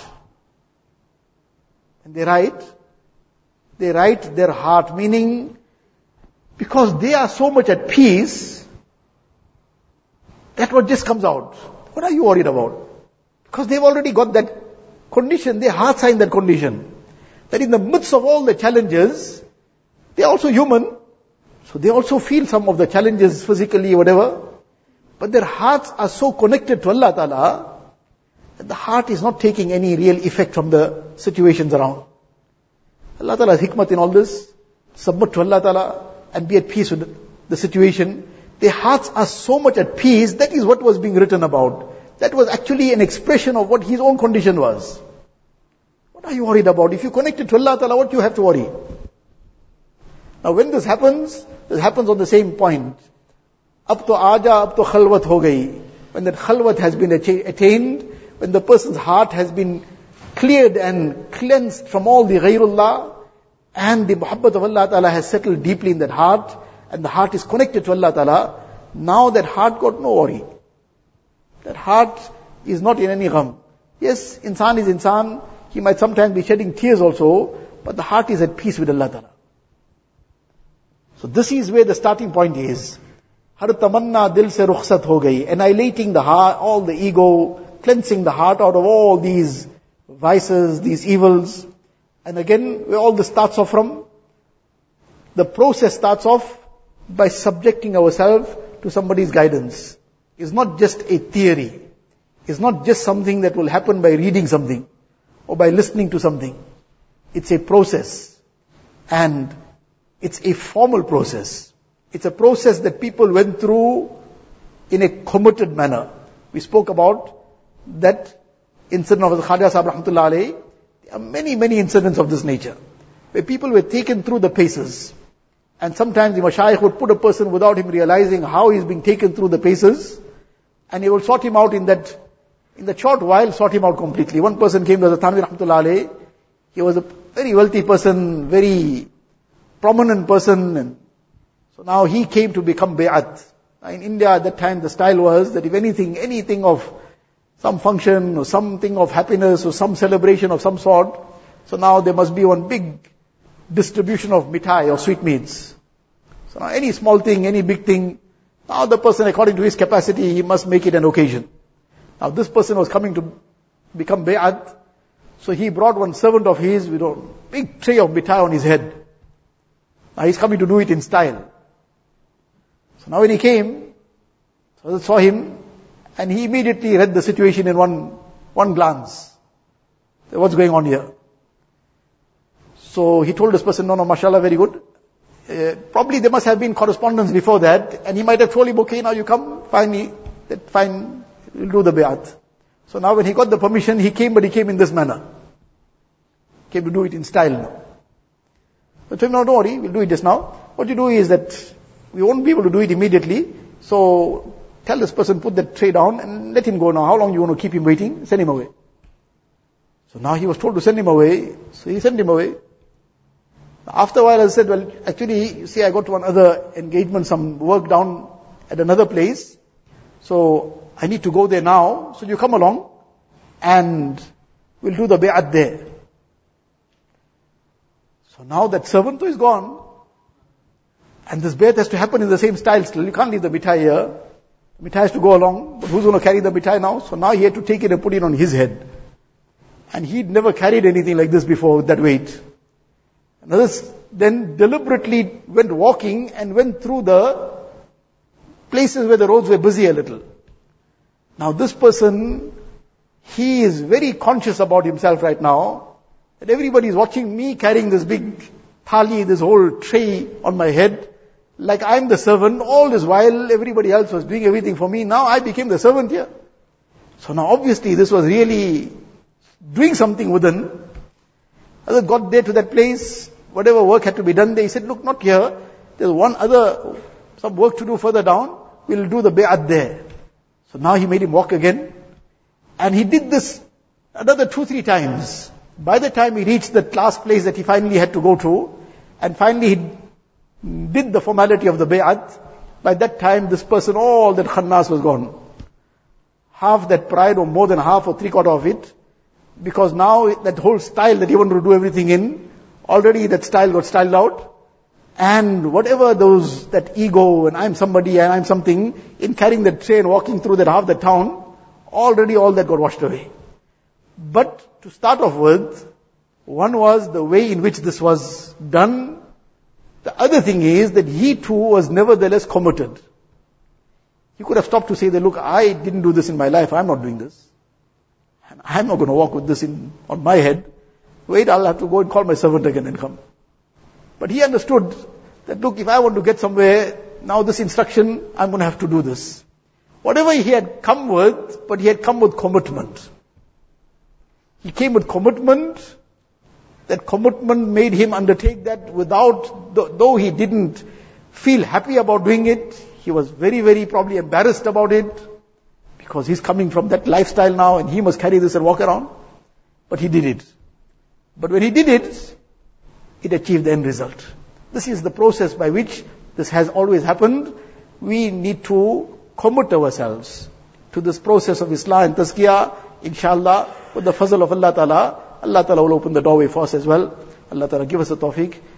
A: And they write their heart, meaning because they are so much at peace, that what just comes out. What are you worried about? Because they've already got that condition, their hearts are in that condition. That in the midst of all the challenges, they are also human. So they also feel some of the challenges physically, whatever. But their hearts are so connected to Allah Ta'ala, that the heart is not taking any real effect from the situations around. Allah Ta'ala's hikmat in all this, submit to Allah Ta'ala, and be at peace with the situation. Their hearts are so much at peace, that is what was being written about. That was actually an expression of what his own condition was. What are you worried about? If you connected to Allah Ta'ala, what you have to worry? Now when this happens on the same point. Ab to aaja, ab to khalwat ho gayi. When that khalwat has been attained, when the person's heart has been cleared and cleansed from all the ghayrullah, and the muhabbat of Allah Ta'ala has settled deeply in that heart, and the heart is connected to Allah Ta'ala, now that heart got no worry. That heart is not in any gham. Yes, insan is insan, he might sometimes be shedding tears also, but the heart is at peace with Allah Ta'ala. So this is where the starting point is. Har tamanna dil se rukhsat ho gayi. Annihilating the heart, all the ego, cleansing the heart out of all these vices, these evils. And again, where all this starts off from, the process starts off by subjecting ourselves to somebody's guidance. It's not just a theory. is not just something that will happen by reading something or by listening to something. It's a process. And it's a formal process. It's a process that people went through in a committed manner. We spoke about that incident of Khaja Sahib Rahmatullah Alayhi. There are many, many incidents of this nature, where people were taken through the paces. And sometimes the Mashayikh would put a person without him realizing how he's being taken through the paces, and he will sort him out in that short while, sort him out completely. One person came to the Thanvi Rahmatullah Alayhi. He was a very wealthy person, very prominent person, and so now he came to become Bay'at. In India at that time the style was that if anything of some function or something of happiness or some celebration of some sort, so now there must be one big distribution of mithai or sweetmeats. So now any small thing, any big thing, now the person according to his capacity, he must make it an occasion. Now this person was coming to become Bay'at, so he brought one servant of his with a big tray of mithai on his head. Now he's coming to do it in style. So now when he came, so I saw him, and he immediately read the situation in one glance. What's going on here? So he told this person, no, mashallah, very good. Probably there must have been correspondence before that, and he might have told him, okay, now you come, fine, we'll do the bay'at. So now when he got the permission, he came, but he came in this manner. Came to do it in style now. So I told him, no, don't worry, we'll do it just now. What you do is that we won't be able to do it immediately, so tell this person, put that tray down and let him go now. How long you want to keep him waiting? Send him away. So now he was told to send him away, so he sent him away. After a while I said, well, actually, you see, I got one other engagement, some work down at another place, so I need to go there now, so you come along and we'll do the bay'at there. So now that servant is gone, and this bay'at has to happen in the same style still. You can't leave the mithai here. The mithai has to go along, but who's going to carry the mithai now? So now he had to take it and put it on his head. And he'd never carried anything like this before with that weight. And others then deliberately went walking and went through the places where the roads were busy a little. Now this person, he is very conscious about himself right now, that everybody is watching me carrying this big thali, this whole tray on my head, like I'm the servant. All this while everybody else was doing everything for me. Now I became the servant here. So now obviously this was really doing something within. As I got there to that place, whatever work had to be done there, he said, look, not here. There's some work to do further down. We'll do the bay'at there. So now he made him walk again. And he did this another 2-3 times. By the time he reached the last place that he finally had to go to, and finally he did the formality of the bay'at, by that time this person, all that khannas was gone. Half that pride, or more than half or 3/4 of it, because now that whole style that he wanted to do everything in, already that style got styled out, and whatever that ego, and I'm somebody and I'm something, in carrying that tray and walking through that half the town, already all that got washed away. But to start off with, one was the way in which this was done. The other thing is that he too was nevertheless committed. He could have stopped to say that, look, I didn't do this in my life, I'm not doing this. And I'm not going to walk with this on my head. Wait, I'll have to go and call my servant again and come. But he understood that, look, if I want to get somewhere, now this instruction, I'm going to have to do this. Whatever he had come with, but he had come with commitment. He came with commitment. That commitment made him undertake that without, though he didn't feel happy about doing it, he was very, very probably embarrassed about it, because he's coming from that lifestyle now and he must carry this and walk around. But he did it. But when he did it, it achieved the end result. This is the process by which this has always happened. We need to commit ourselves to this process of Islah and Tazkiyah, inshallah, with the fazl of Allah Ta'ala. Allah Ta'ala will open the doorway for us as well. Allah Ta'ala give us the tawfiq.